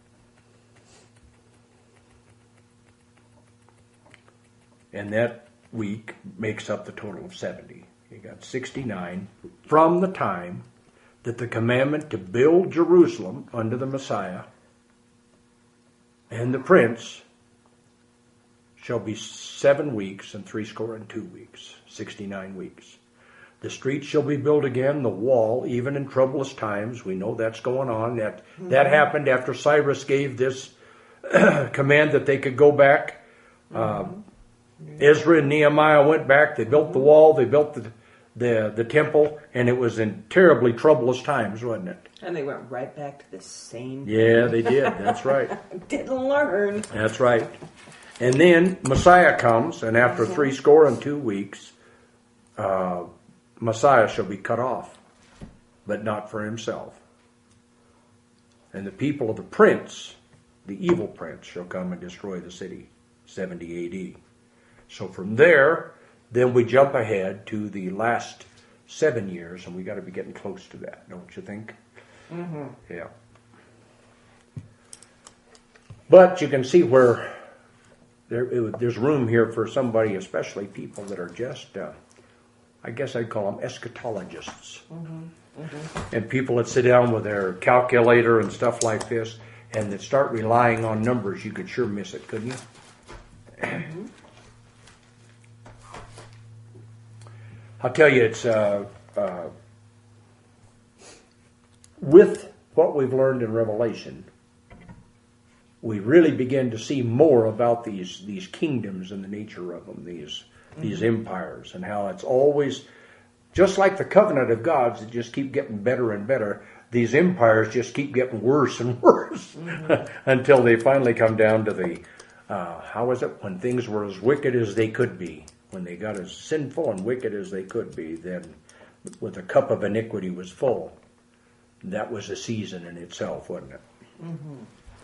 And that week makes up the total of seventy. You got sixty-nine from the time that the commandment to build Jerusalem under the Messiah and the prince shall be seven weeks and three score and two weeks, sixty-nine weeks. The streets shall be built again, the wall, even in troublous times. We know that's going on. That mm-hmm. that happened after Cyrus gave this command that they could go back. Mm-hmm. Um, Ezra and Nehemiah went back. They built the wall. They built the, the the temple, and it was in terribly troublous times, wasn't it? And they went right back to the same. Yeah, they did. That's right. Didn't learn. That's right. And then Messiah comes, and after mm-hmm. three score and two weeks, uh, Messiah shall be cut off, but not for himself. And the people of the prince, the evil prince, shall come and destroy the city, seventy A D. So from there, then we jump ahead to the last seven years, and we got to be getting close to that, don't you think? Mm-hmm. Yeah. But you can see where there, it, there's room here for somebody, especially people that are just, uh, I guess I'd call them eschatologists. Mm-hmm. Mm-hmm. And people that sit down with their calculator and stuff like this, and that start relying on numbers. You could sure miss it, couldn't you? Mm-hmm. I'll tell you, it's uh, uh, with what we've learned in Revelation, we really begin to see more about these these kingdoms and the nature of them, these mm-hmm. these empires, and how it's always, just like the covenant of gods, that just keep getting better and better. These empires just keep getting worse and worse mm-hmm. until they finally come down to the, uh, how is it, when things were as wicked as they could be. when they got as sinful and wicked as they could be, then when the cup of iniquity was full, that was a season in itself, wasn't it? Mm-hmm.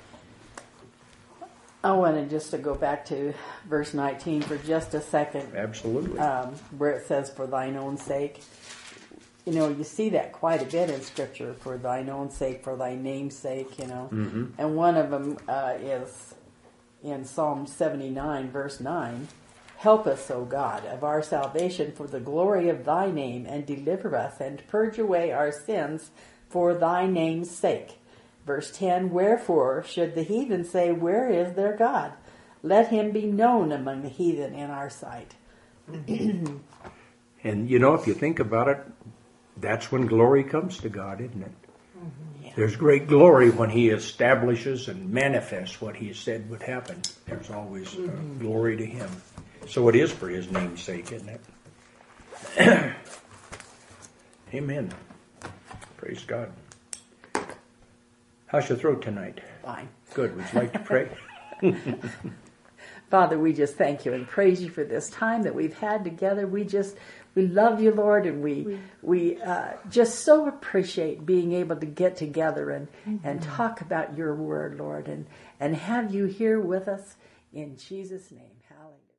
I wanted just to go back to verse nineteen for just a second. Absolutely. Um, where it says, for thine own sake. You know, you see that quite a bit in Scripture, for thine own sake, for thy name's sake, you know. Mm-hmm. And one of them uh, is in Psalm seventy-nine, verse nine. Help us, O God, of our salvation for the glory of thy name, and deliver us, and purge away our sins for thy name's sake. Verse ten, wherefore should the heathen say, where is their God? Let him be known among the heathen in our sight. And, you know, if you think about it, that's when glory comes to God, isn't it? Mm-hmm. Yeah. There's great glory when he establishes and manifests what he said would happen. There's always uh, Mm-hmm. glory to him. So it is for his name's sake, isn't it? Amen. Praise God. How's your throat tonight? Fine. Good. Would you like to pray? Father, we just thank you and praise you for this time that we've had together. We just, we love you, Lord, and we we uh, just so appreciate being able to get together and, mm-hmm. and talk about your word, Lord, and, and have you here with us in Jesus' name.